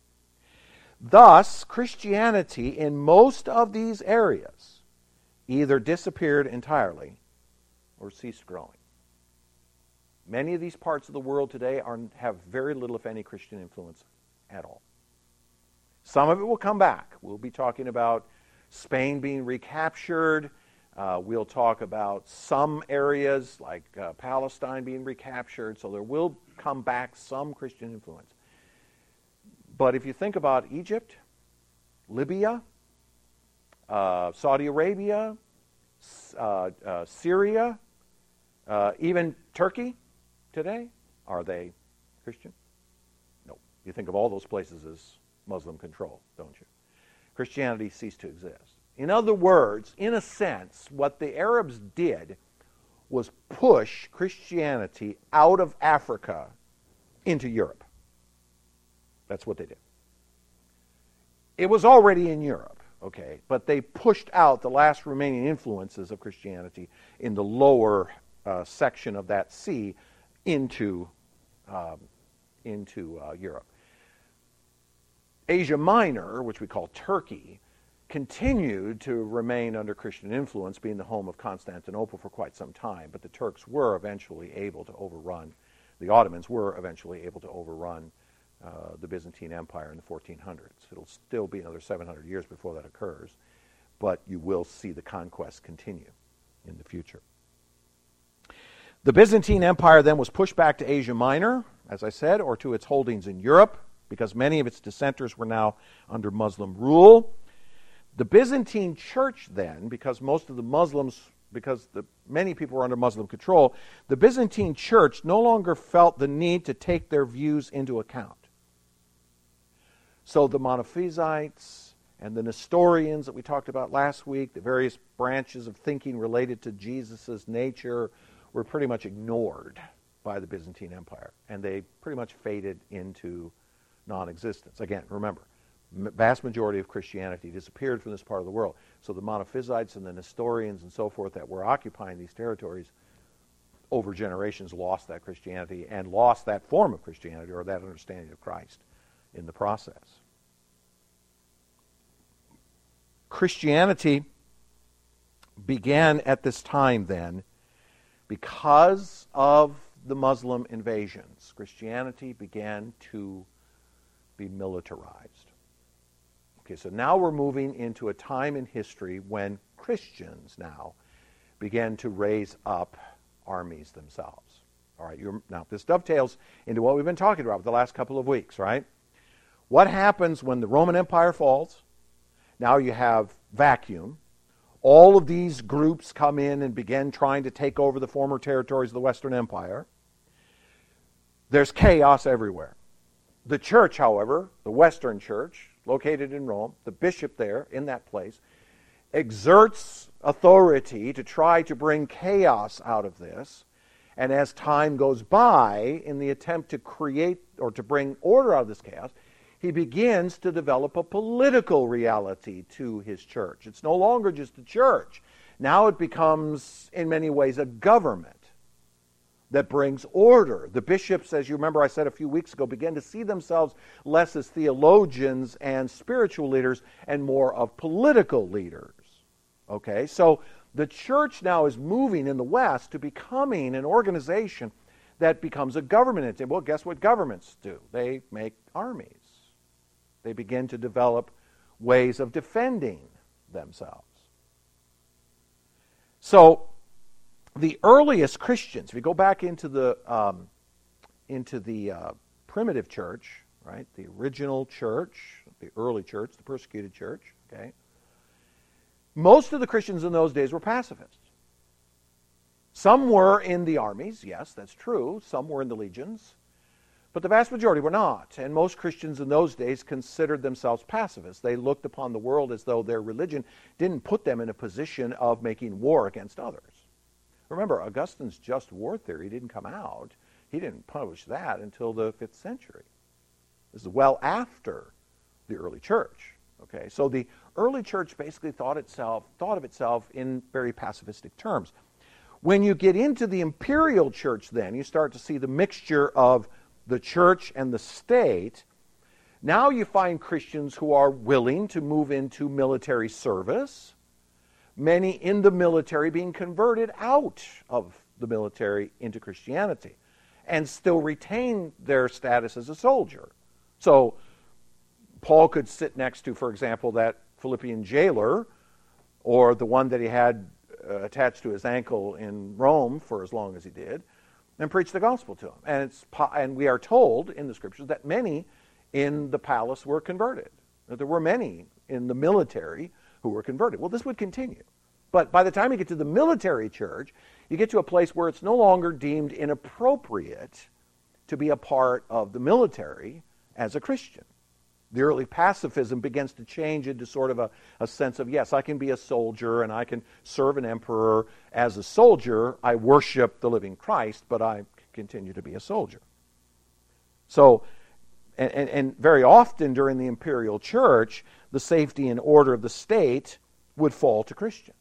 Thus, Christianity in most of these areas either disappeared entirely or ceased growing. Many of these parts of the world today have very little, if any, Christian influence at all. Some of it will come back. We'll be talking about Spain being recaptured. We'll talk about some areas like Palestine being recaptured. So there will come back some Christian influence. But if you think about Egypt, Libya, Saudi Arabia, Syria, even Turkey today, are they Christian? No. You think of all those places as Muslim control, don't you? Christianity ceased to exist. In other words, in a sense, what the Arabs did was push Christianity out of Africa into Europe. That's what they did. It was already in Europe, okay, but they pushed out the last remaining influences of Christianity in the lower section of that sea into Europe. Asia Minor, which we call Turkey, continued to remain under Christian influence, being the home of Constantinople for quite some time, but the Turks were eventually able to overrun, the Ottomans were eventually able to overrun the Byzantine Empire in the 1400s. It'll still be another 700 years before that occurs, but you will see the conquest continue in the future. The Byzantine Empire then was pushed back to Asia Minor, as I said, or to its holdings in Europe, because many of its dissenters were now under Muslim rule. The Byzantine Church then, because many people were under Muslim control, the Byzantine Church no longer felt the need to take their views into account. So the Monophysites and the Nestorians that we talked about last week, the various branches of thinking related to Jesus' nature, were pretty much ignored by the Byzantine Empire, and they pretty much faded into non-existence. Again, remember, vast majority of Christianity disappeared from this part of the world. So the Monophysites and the Nestorians and so forth that were occupying these territories over generations lost that Christianity and lost that form of Christianity or that understanding of Christ in the process. Christianity began at this time then because of the Muslim invasions. Christianity began to be militarized. Okay, so now we're moving into a time in history when Christians now began to raise up armies themselves. All right, now this dovetails into what we've been talking about the last couple of weeks, right? What happens when the Roman Empire falls? Now you have vacuum. all of these groups come in and begin trying to take over the former territories of the Western Empire. There's chaos everywhere. The church, however, the Western church, located in Rome, the bishop there in that place, exerts authority to try to bring chaos out of this. And as time goes by, in the attempt to create or to bring order out of this chaos, he begins to develop a political reality to his church. It's no longer just a church. Now it becomes, in many ways, a government that brings order. The bishops, as you remember I said a few weeks ago, began to see themselves less as theologians and spiritual leaders and more of political leaders. Okay, so the church now is moving in the West to becoming an organization that becomes a government. And well, guess what governments do? They make armies. They begin to develop ways of defending themselves. So the earliest Christians, if you go back into the primitive church, right, the original church, the early church, the persecuted church, okay, most of the Christians in those days were pacifists. Some were in the armies, yes, that's true. Some were in the legions. But the vast majority were not. And most Christians in those days considered themselves pacifists. They looked upon the world as though their religion didn't put them in a position of making war against others. Remember, Augustine's just war theory didn't come out. He didn't publish that until the 5th century. This is well after the early church. Okay, so the early church basically thought of itself in very pacifistic terms. When you get into the imperial church, then you start to see the mixture of the church and the state. Now you find Christians who are willing to move into military service, many in the military being converted out of the military into Christianity and still retain their status as a soldier. So Paul could sit next to, for example, that Philippian jailer or the one that he had attached to his ankle in Rome for as long as he did, and preach the gospel to him. And we are told in the scriptures that many in the palace were converted. That there were many in the military who were converted. Well, this would continue. But by the time you get to the military church, you get to a place where it's no longer deemed inappropriate to be a part of the military as a Christian. The early pacifism begins to change into sort of a sense of, yes, I can be a soldier and I can serve an emperor. As a soldier, I worship the living Christ, but I continue to be a soldier. So, and very often during the imperial church, the safety and order of the state would fall to Christians,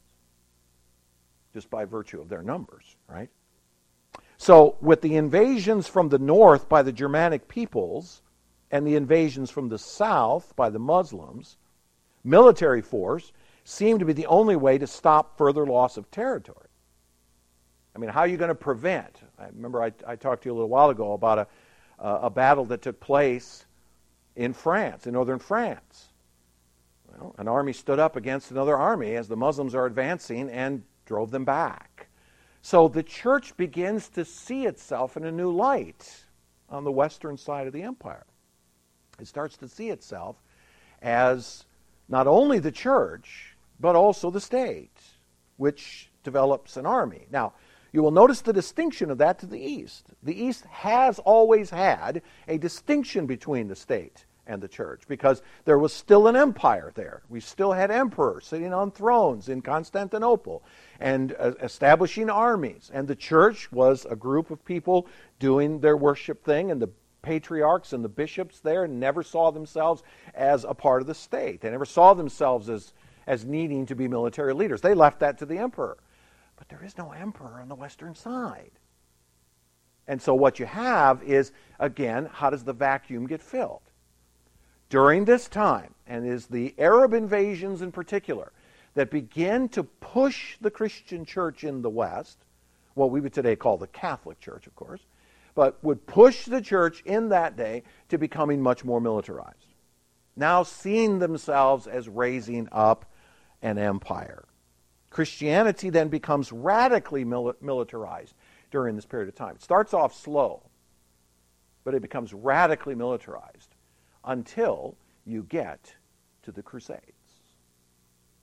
just by virtue of their numbers, right? So, with the invasions from the north by the Germanic peoples, and the invasions from the south by the Muslims, military force seemed to be the only way to stop further loss of territory. I mean, how are you going to prevent? I remember I talked to you a little while ago about a battle that took place in France, in northern France. Well, an army stood up against another army as the Muslims are advancing and drove them back. So the church begins to see itself in a new light on the western side of the empire. It starts to see itself as not only the church, but also the state, which develops an army. Now, you will notice the distinction of that to the East. The East has always had a distinction between the state and the church because there was still an empire there. We still had emperors sitting on thrones in Constantinople and establishing armies. And the church was a group of people doing their worship thing, and the patriarchs and the bishops there never saw themselves as a part of the state. They never saw themselves as needing to be military leaders. They left that to the emperor. But there is no emperor on the western side. And so what you have is, again, how does the vacuum get filled? During this time, and is the Arab invasions in particular, that begin to push the Christian church in the West, what we would today call the Catholic Church, of course, but would push the church in that day to becoming much more militarized. Now seeing themselves as raising up an empire. Christianity then becomes radically militarized during this period of time. It starts off slow, but it becomes radically militarized until you get to the Crusades.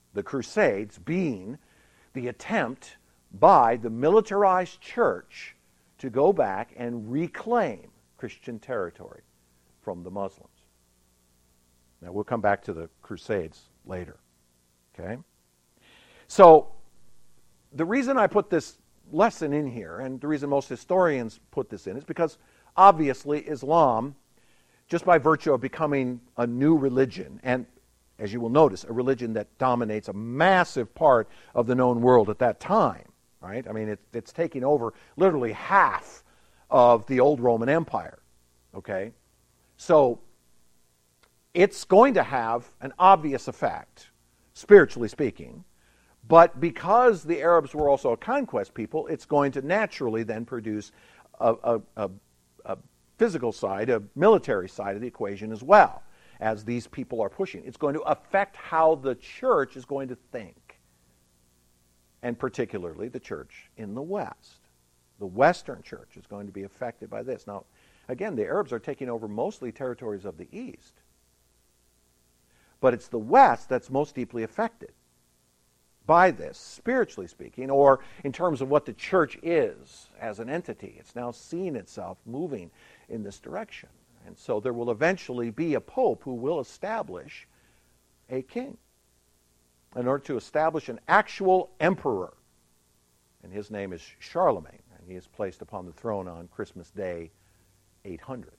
The Crusades being the attempt by the militarized church to go back and reclaim Christian territory from the Muslims. Now, we'll come back to the Crusades later. Okay? So, the reason I put this lesson in here, and the reason most historians put this in, is because obviously Islam, just by virtue of becoming a new religion, and as you will notice, a religion that dominates a massive part of the known world at that time, right? I mean, it's taking over literally half of the old Roman Empire, okay? So, it's going to have an obvious effect, spiritually speaking, but because the Arabs were also a conquest people, it's going to naturally then produce a physical side, a military side of the equation as well, as these people are pushing. It's going to affect how the church is going to think, and particularly the church in the West. The Western church is going to be affected by this. Now, again, the Arabs are taking over mostly territories of the East, but it's the West that's most deeply affected by this, spiritually speaking, or in terms of what the church is as an entity. It's now seeing itself moving in this direction. And so there will eventually be a pope who will establish a king in order to establish an actual emperor. And his name is Charlemagne, and he is placed upon the throne on Christmas Day 800.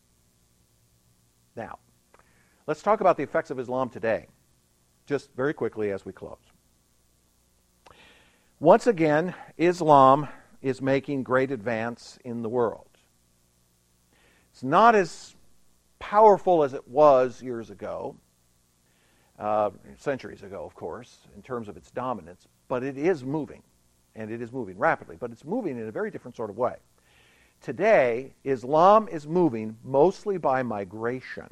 Now, let's talk about the effects of Islam today, just very quickly as we close. Once again, Islam is making great advance in the world. It's not as powerful as it was years ago, centuries ago, of course, in terms of its dominance, but it is moving, and it is moving rapidly, but it's moving in a very different sort of way. Today, Islam is moving mostly by migration.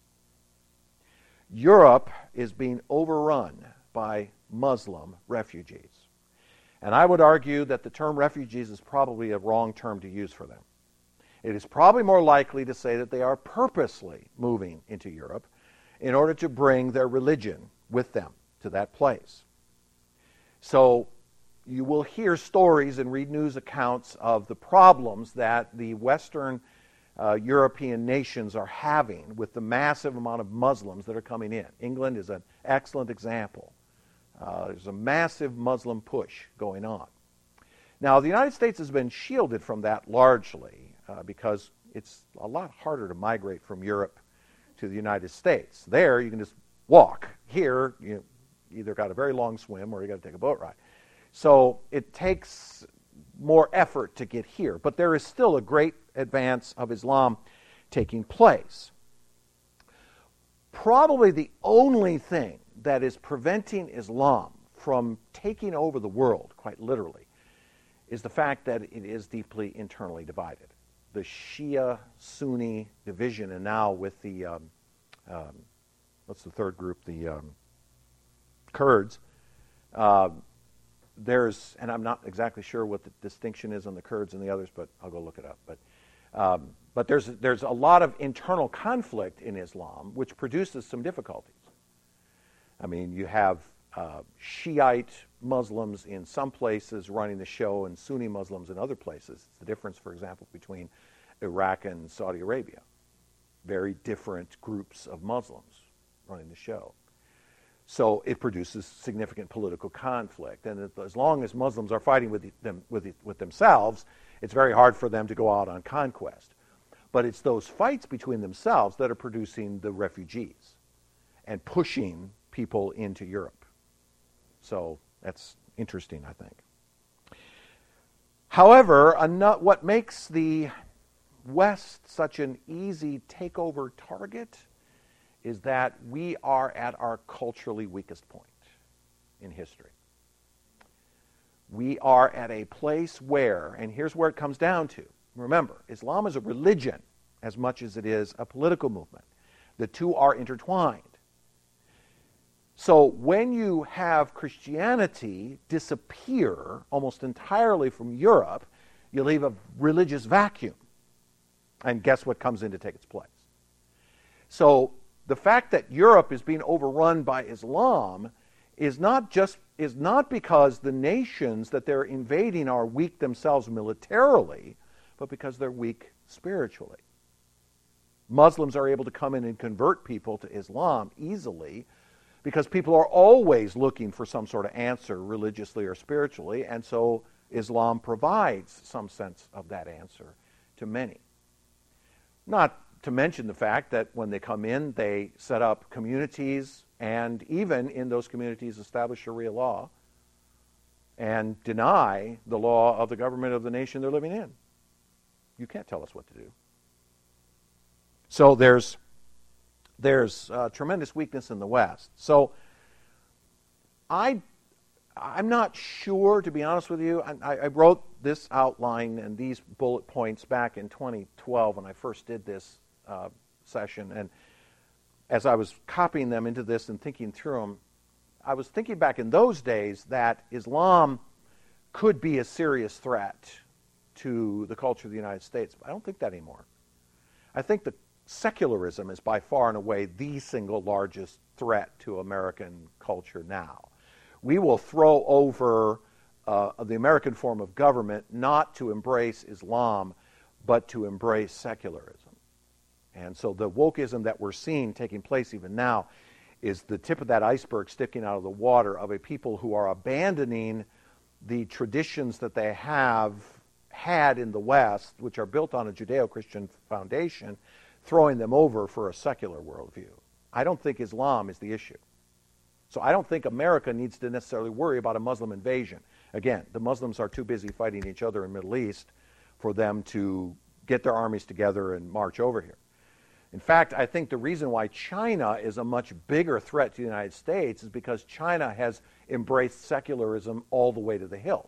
Europe is being overrun by Muslim refugees. And I would argue that the term refugees is probably a wrong term to use for them. It is probably more likely to say that they are purposely moving into Europe in order to bring their religion with them to that place. So you will hear stories and read news accounts of the problems that the Western European nations are having with the massive amount of Muslims that are coming in. England is an excellent example. There's a massive Muslim push going on. Now, the United States has been shielded from that largely because it's a lot harder to migrate from Europe to the United States. There, you can just walk. Here, you either got a very long swim or you got to take a boat ride. So it takes more effort to get here. But there is still a great advance of Islam taking place. Probably the only thing that is preventing Islam from taking over the world, quite literally, is the fact that it is deeply internally divided. The Shia-Sunni division, and now with the, what's the third group? The Kurds. There's, and I'm not exactly sure what the distinction is on the Kurds and the others, but I'll go look it up. But there's a lot of internal conflict in Islam, which produces some difficulties. I mean, you have Shiite Muslims in some places running the show and Sunni Muslims in other places. It's the difference, for example, between Iraq and Saudi Arabia. Very different groups of Muslims running the show. So it produces significant political conflict. And as long as Muslims are fighting with themselves, it's very hard for them to go out on conquest. But it's those fights between themselves that are producing the refugees and pushing people into Europe. So that's interesting, I think. However, what makes the West such an easy takeover target is that we are at our culturally weakest point in history. We are at a place where, and here's where it comes down to, remember, Islam is a religion as much as it is a political movement. The two are intertwined. So when you have Christianity disappear almost entirely from Europe, you leave a religious vacuum. And guess what comes in to take its place? So the fact that Europe is being overrun by Islam is not because the nations that they're invading are weak themselves militarily, but because they're weak spiritually. Muslims are able to come in and convert people to Islam easily because people are always looking for some sort of answer religiously or spiritually, and so Islam provides some sense of that answer to many. Not to mention the fact that when they come in, they set up communities, and even in those communities establish Sharia law and deny the law of the government of the nation they're living in. You can't tell us what to do. So there's tremendous weakness in the West. So I'm not sure, to be honest with you. I wrote this outline and these bullet points back in 2012 when I first did this session. And as I was copying them into this and thinking through them, I was thinking back in those days that Islam could be a serious threat to the culture of the United States. But I don't think that anymore. I think that secularism is by far and away the single largest threat to American culture now. We will throw over the American form of government not to embrace Islam, but to embrace secularism. And so the wokeism that we're seeing taking place even now is the tip of that iceberg sticking out of the water of a people who are abandoning the traditions that they have had in the West, which are built on a Judeo-Christian foundation, throwing them over for a secular worldview. I don't think Islam is the issue. So I don't think America needs to necessarily worry about a Muslim invasion. Again, the Muslims are too busy fighting each other in the Middle East for them to get their armies together and march over here. In fact, I think the reason why China is a much bigger threat to the United States is because China has embraced secularism all the way to the hilt.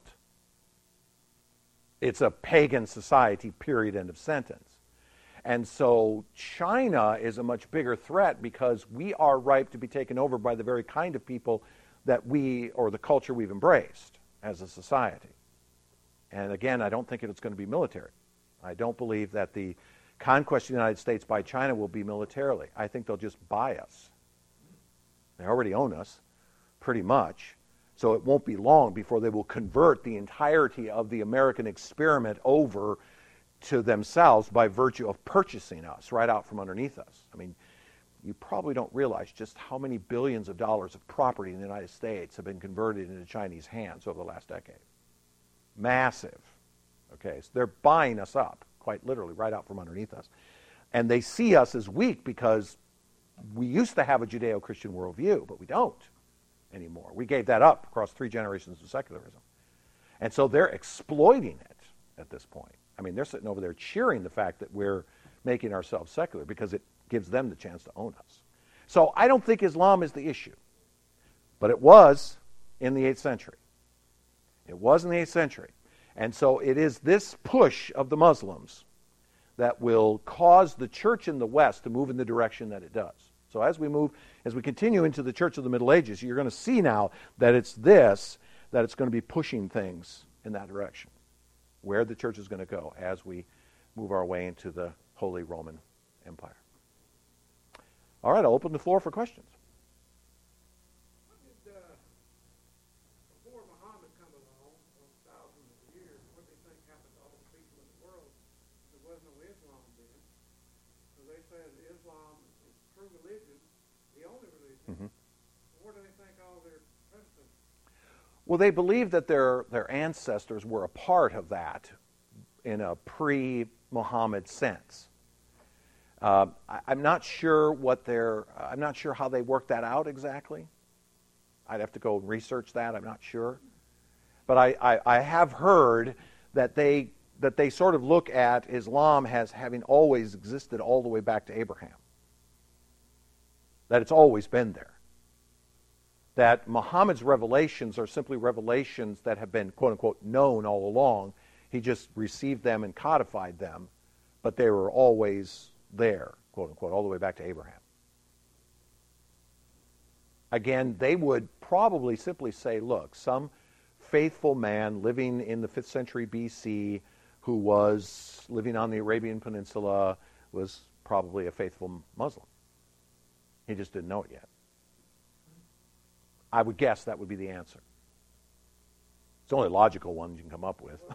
It's a pagan society, period, end of sentence. And so China is a much bigger threat because we are ripe to be taken over by the very kind of people that or the culture we've embraced as a society. And again, I don't think it's going to be military. I don't believe that the conquest of the United States by China will be militarily. I think they'll just buy us. They already own us, pretty much. So it won't be long before they will convert the entirety of the American experiment over to themselves by virtue of purchasing us right out from underneath us. I mean, you probably don't realize just how many billions of dollars of property in the United States have been converted into Chinese hands over the last decade. Massive. Okay, so they're buying us up, quite literally, right out from underneath us. And they see us as weak because we used to have a Judeo-Christian worldview, but we don't anymore. We gave that up across 3 generations of secularism. And so they're exploiting it at this point. I mean, they're sitting over there cheering the fact that we're making ourselves secular because it gives them the chance to own us. So I don't think Islam is the issue. But it was in the 8th century. It was in the 8th century. And so it is this push of the Muslims that will cause the church in the West to move in the direction that it does. So as we continue into the Church of the Middle Ages, you're going to see now that it's going to be pushing things in that direction, where the church is going to go as we move our way into the Holy Roman Empire. All right, I'll open the floor for questions. What did, before Muhammad come along, thousands of years, what do they think happened to all the people in the world? There was no Islam then. So they said Islam is true religion, the only religion. Mm-hmm. Where do they think all their predecessors? Well, they believe that their ancestors were a part of that in a pre-Muhammad sense. I'm not sure how they worked that out exactly. I'd have to go research that. I'm not sure, but I have heard that they sort of look at Islam as having always existed all the way back to Abraham. That it's always been there. That Muhammad's revelations are simply revelations that have been, quote unquote, known all along. He just received them and codified them, but they were always there, quote unquote, all the way back to Abraham. Again, they would probably simply say, look, some faithful man living in the 5th century BC who was living on the Arabian Peninsula was probably a faithful Muslim. He just didn't know it yet. I would guess that would be the answer. It's the only logical one you can come up with.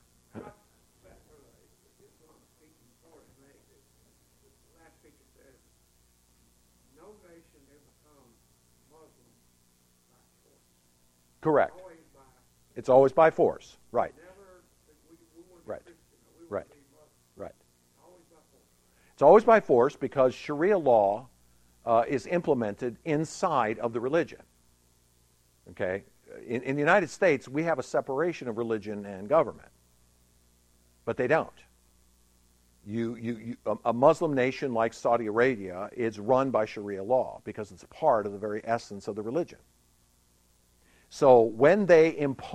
Correct. It's always by force. Right. Right. Right. Right. It's always by force because Sharia law is implemented inside of the religion. Okay? In the United States, we have a separation of religion and government. But they don't. A Muslim nation like Saudi Arabia is run by Sharia law because it's part of the very essence of the religion. So when they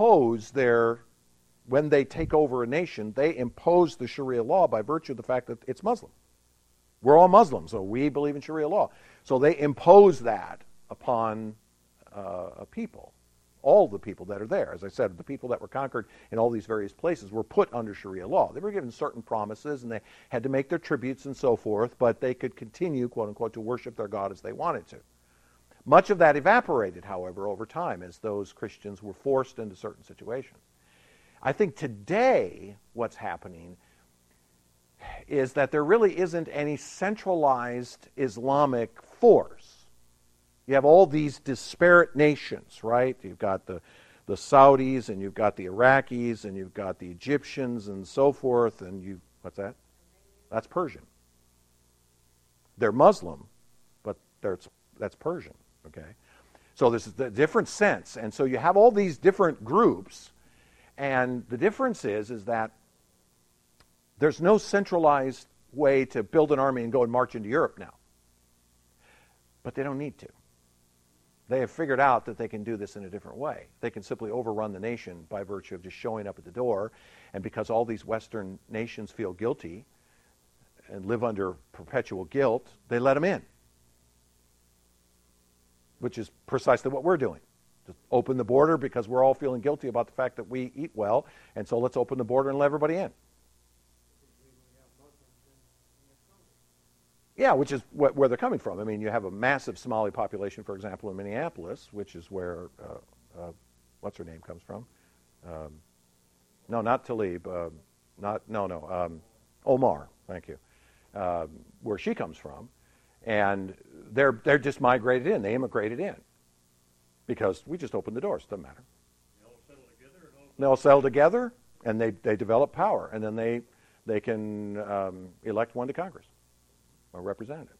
take over a nation, they impose the Sharia law by virtue of the fact that it's Muslim. We're all Muslims, so we believe in Sharia law. So they impose that upon a people. All the people that are there. As I said, the people that were conquered in all these various places were put under Sharia law. They were given certain promises, and they had to make their tributes and so forth, but they could continue, quote unquote, to worship their God as they wanted to. Much of that evaporated, however, over time as those Christians were forced into certain situations. I think today what's happening is that there really isn't any centralized Islamic force. You have all these disparate nations, right? You've got the Saudis, and you've got the Iraqis, and you've got the Egyptians, and so forth, and what's that? That's Persian. They're Muslim, but that's Persian, okay? So there's a different sense, and so you have all these different groups, and the difference is that there's no centralized way to build an army and go and march into Europe now. But they don't need to. They have figured out that they can do this in a different way. They can simply overrun the nation by virtue of just showing up at the door, and because all these Western nations feel guilty and live under perpetual guilt, they let them in, which is precisely what we're doing. Just open the border because we're all feeling guilty about the fact that we eat well, and so let's open the border and let everybody in. Yeah, which is where they're coming from. I mean, you have a massive Somali population, for example, in Minneapolis, which is where, what's her name comes from? No, not Talib. Omar, thank you. Where she comes from. And they're just migrated in. They immigrated in. Because we just opened the doors. Doesn't matter. They all settle together, and they develop power. And then they can elect one to Congress. A representative.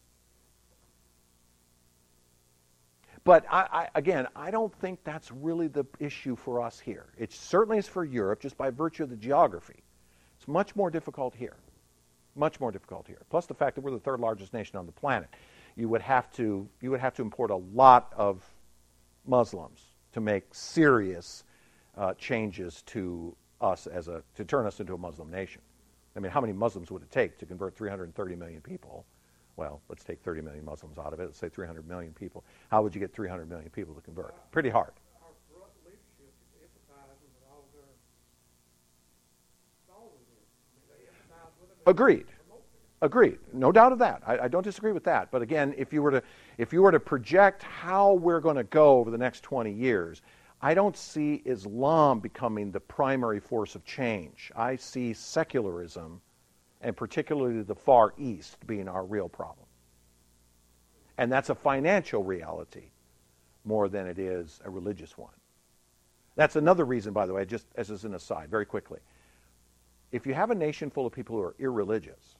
But again, I don't think that's really the issue for us here. It certainly is for Europe, just by virtue of the geography. It's much more difficult here. Much more difficult here. Plus the fact that we're the third largest nation on the planet. You would have to import a lot of Muslims to make serious changes to us to turn us into a Muslim nation. I mean, how many Muslims would it take to convert 330 million people? Well, let's take 30 million Muslims out of it. Let's say 300 million people. How would you get 300 million people to convert? Pretty hard. Our corrupt leadership is empathizing with all their followers. They empathize with them. Agreed. No doubt of that. I don't disagree with that. But again, if you were to project how we're going to go over the next 20 years, I don't see Islam becoming the primary force of change. I see secularism, and particularly the Far East, being our real problem. And that's a financial reality more than it is a religious one. That's another reason, by the way, just as an aside, very quickly. If you have a nation full of people who are irreligious,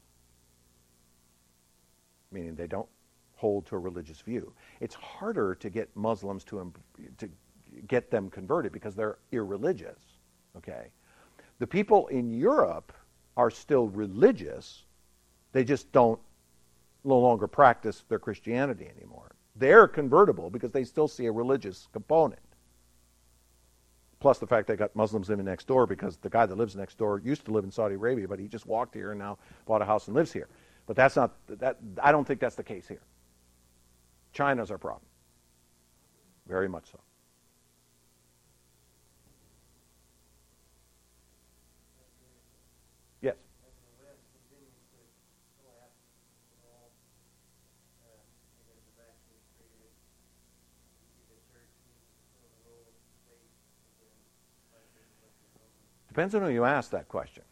meaning they don't hold to a religious view, it's harder to get Muslims to get them converted because they're irreligious, okay? The people in Europe are still religious. They just no longer practice their Christianity anymore. They're convertible because they still see a religious component. Plus the fact they got Muslims living next door because the guy that lives next door used to live in Saudi Arabia, but he just walked here and now bought a house and lives here. But I don't think that's the case here. China's our problem. Very much so. Yes. Depends on who you ask that question.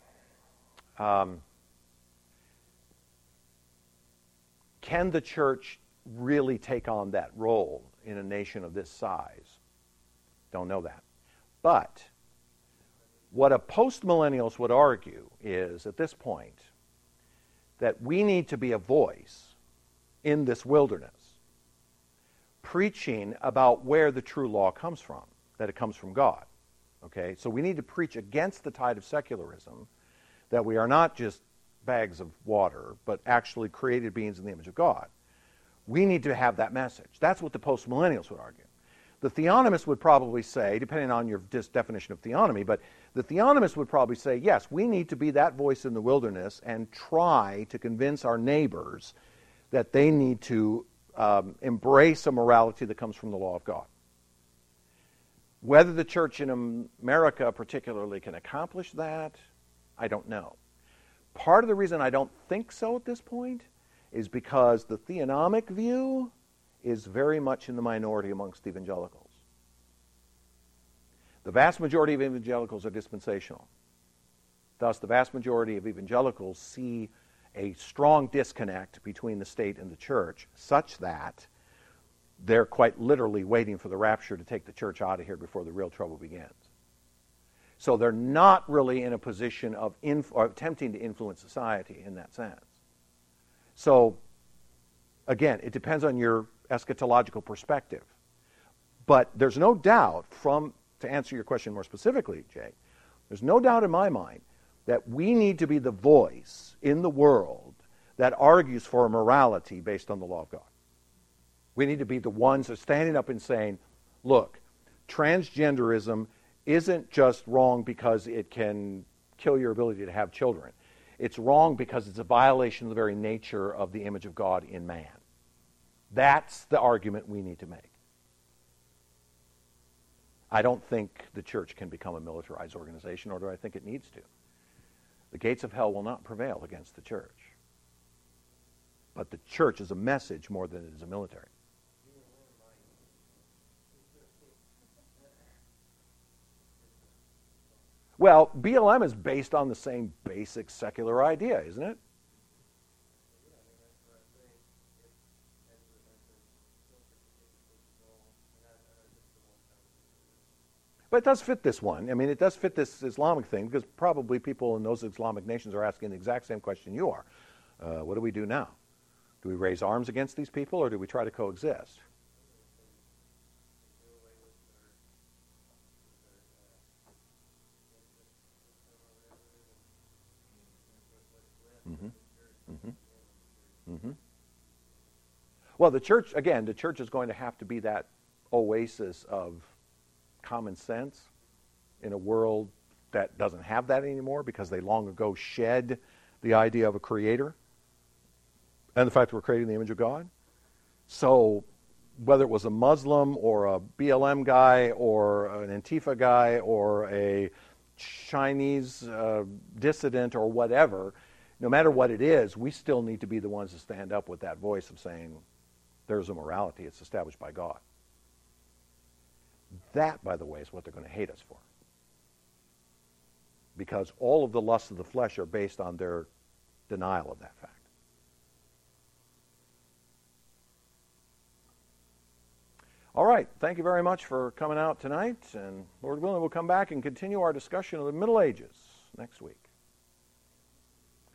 Can the church really take on that role in a nation of this size? Don't know that. But what a postmillennials would argue is, at this point, that we need to be a voice in this wilderness, preaching about where the true law comes from, that it comes from God. Okay? So we need to preach against the tide of secularism, that we are not just bags of water, but actually created beings in the image of God. We need to have that message. That's what the postmillennials would argue. The theonomists would probably say, depending on your definition of theonomy, but the theonomists would probably say, yes, we need to be that voice in the wilderness and try to convince our neighbors that they need to embrace a morality that comes from the law of God. Whether the church in America particularly can accomplish that, I don't know. Part of the reason I don't think so at this point is because the theonomic view is very much in the minority amongst evangelicals. The vast majority of evangelicals are dispensational. Thus, the vast majority of evangelicals see a strong disconnect between the state and the church, such that they're quite literally waiting for the rapture to take the church out of here before the real trouble begins. So they're not really in a position of attempting to influence society in that sense. So, again, it depends on your eschatological perspective. But there's no doubt, to answer your question more specifically, Jay, there's no doubt in my mind that we need to be the voice in the world that argues for a morality based on the law of God. We need to be the ones that are standing up and saying, look, transgenderism isn't just wrong because it can kill your ability to have children. It's wrong because it's a violation of the very nature of the image of God in man. That's the argument we need to make. I don't think the church can become a militarized organization, nor do I think it needs to. The gates of hell will not prevail against the church. But the church is a message more than it is a military. Well, BLM is based on the same basic secular idea, isn't it? But it does fit this one. I mean, it does fit this Islamic thing, because probably people in those Islamic nations are asking the exact same question you are. What do we do now? Do we raise arms against these people, or do we try to coexist? Well, the church is going to have to be that oasis of common sense in a world that doesn't have that anymore, because they long ago shed the idea of a creator and the fact that we're created in the image of God. So whether it was a Muslim or a BLM guy or an Antifa guy or a Chinese dissident or whatever, no matter what it is, we still need to be the ones to stand up with that voice of saying, there's a morality, it's established by God. That, by the way, is what they're going to hate us for. Because all of the lusts of the flesh are based on their denial of that fact. All right, thank you very much for coming out tonight, and Lord willing, we'll come back and continue our discussion of the Middle Ages next week.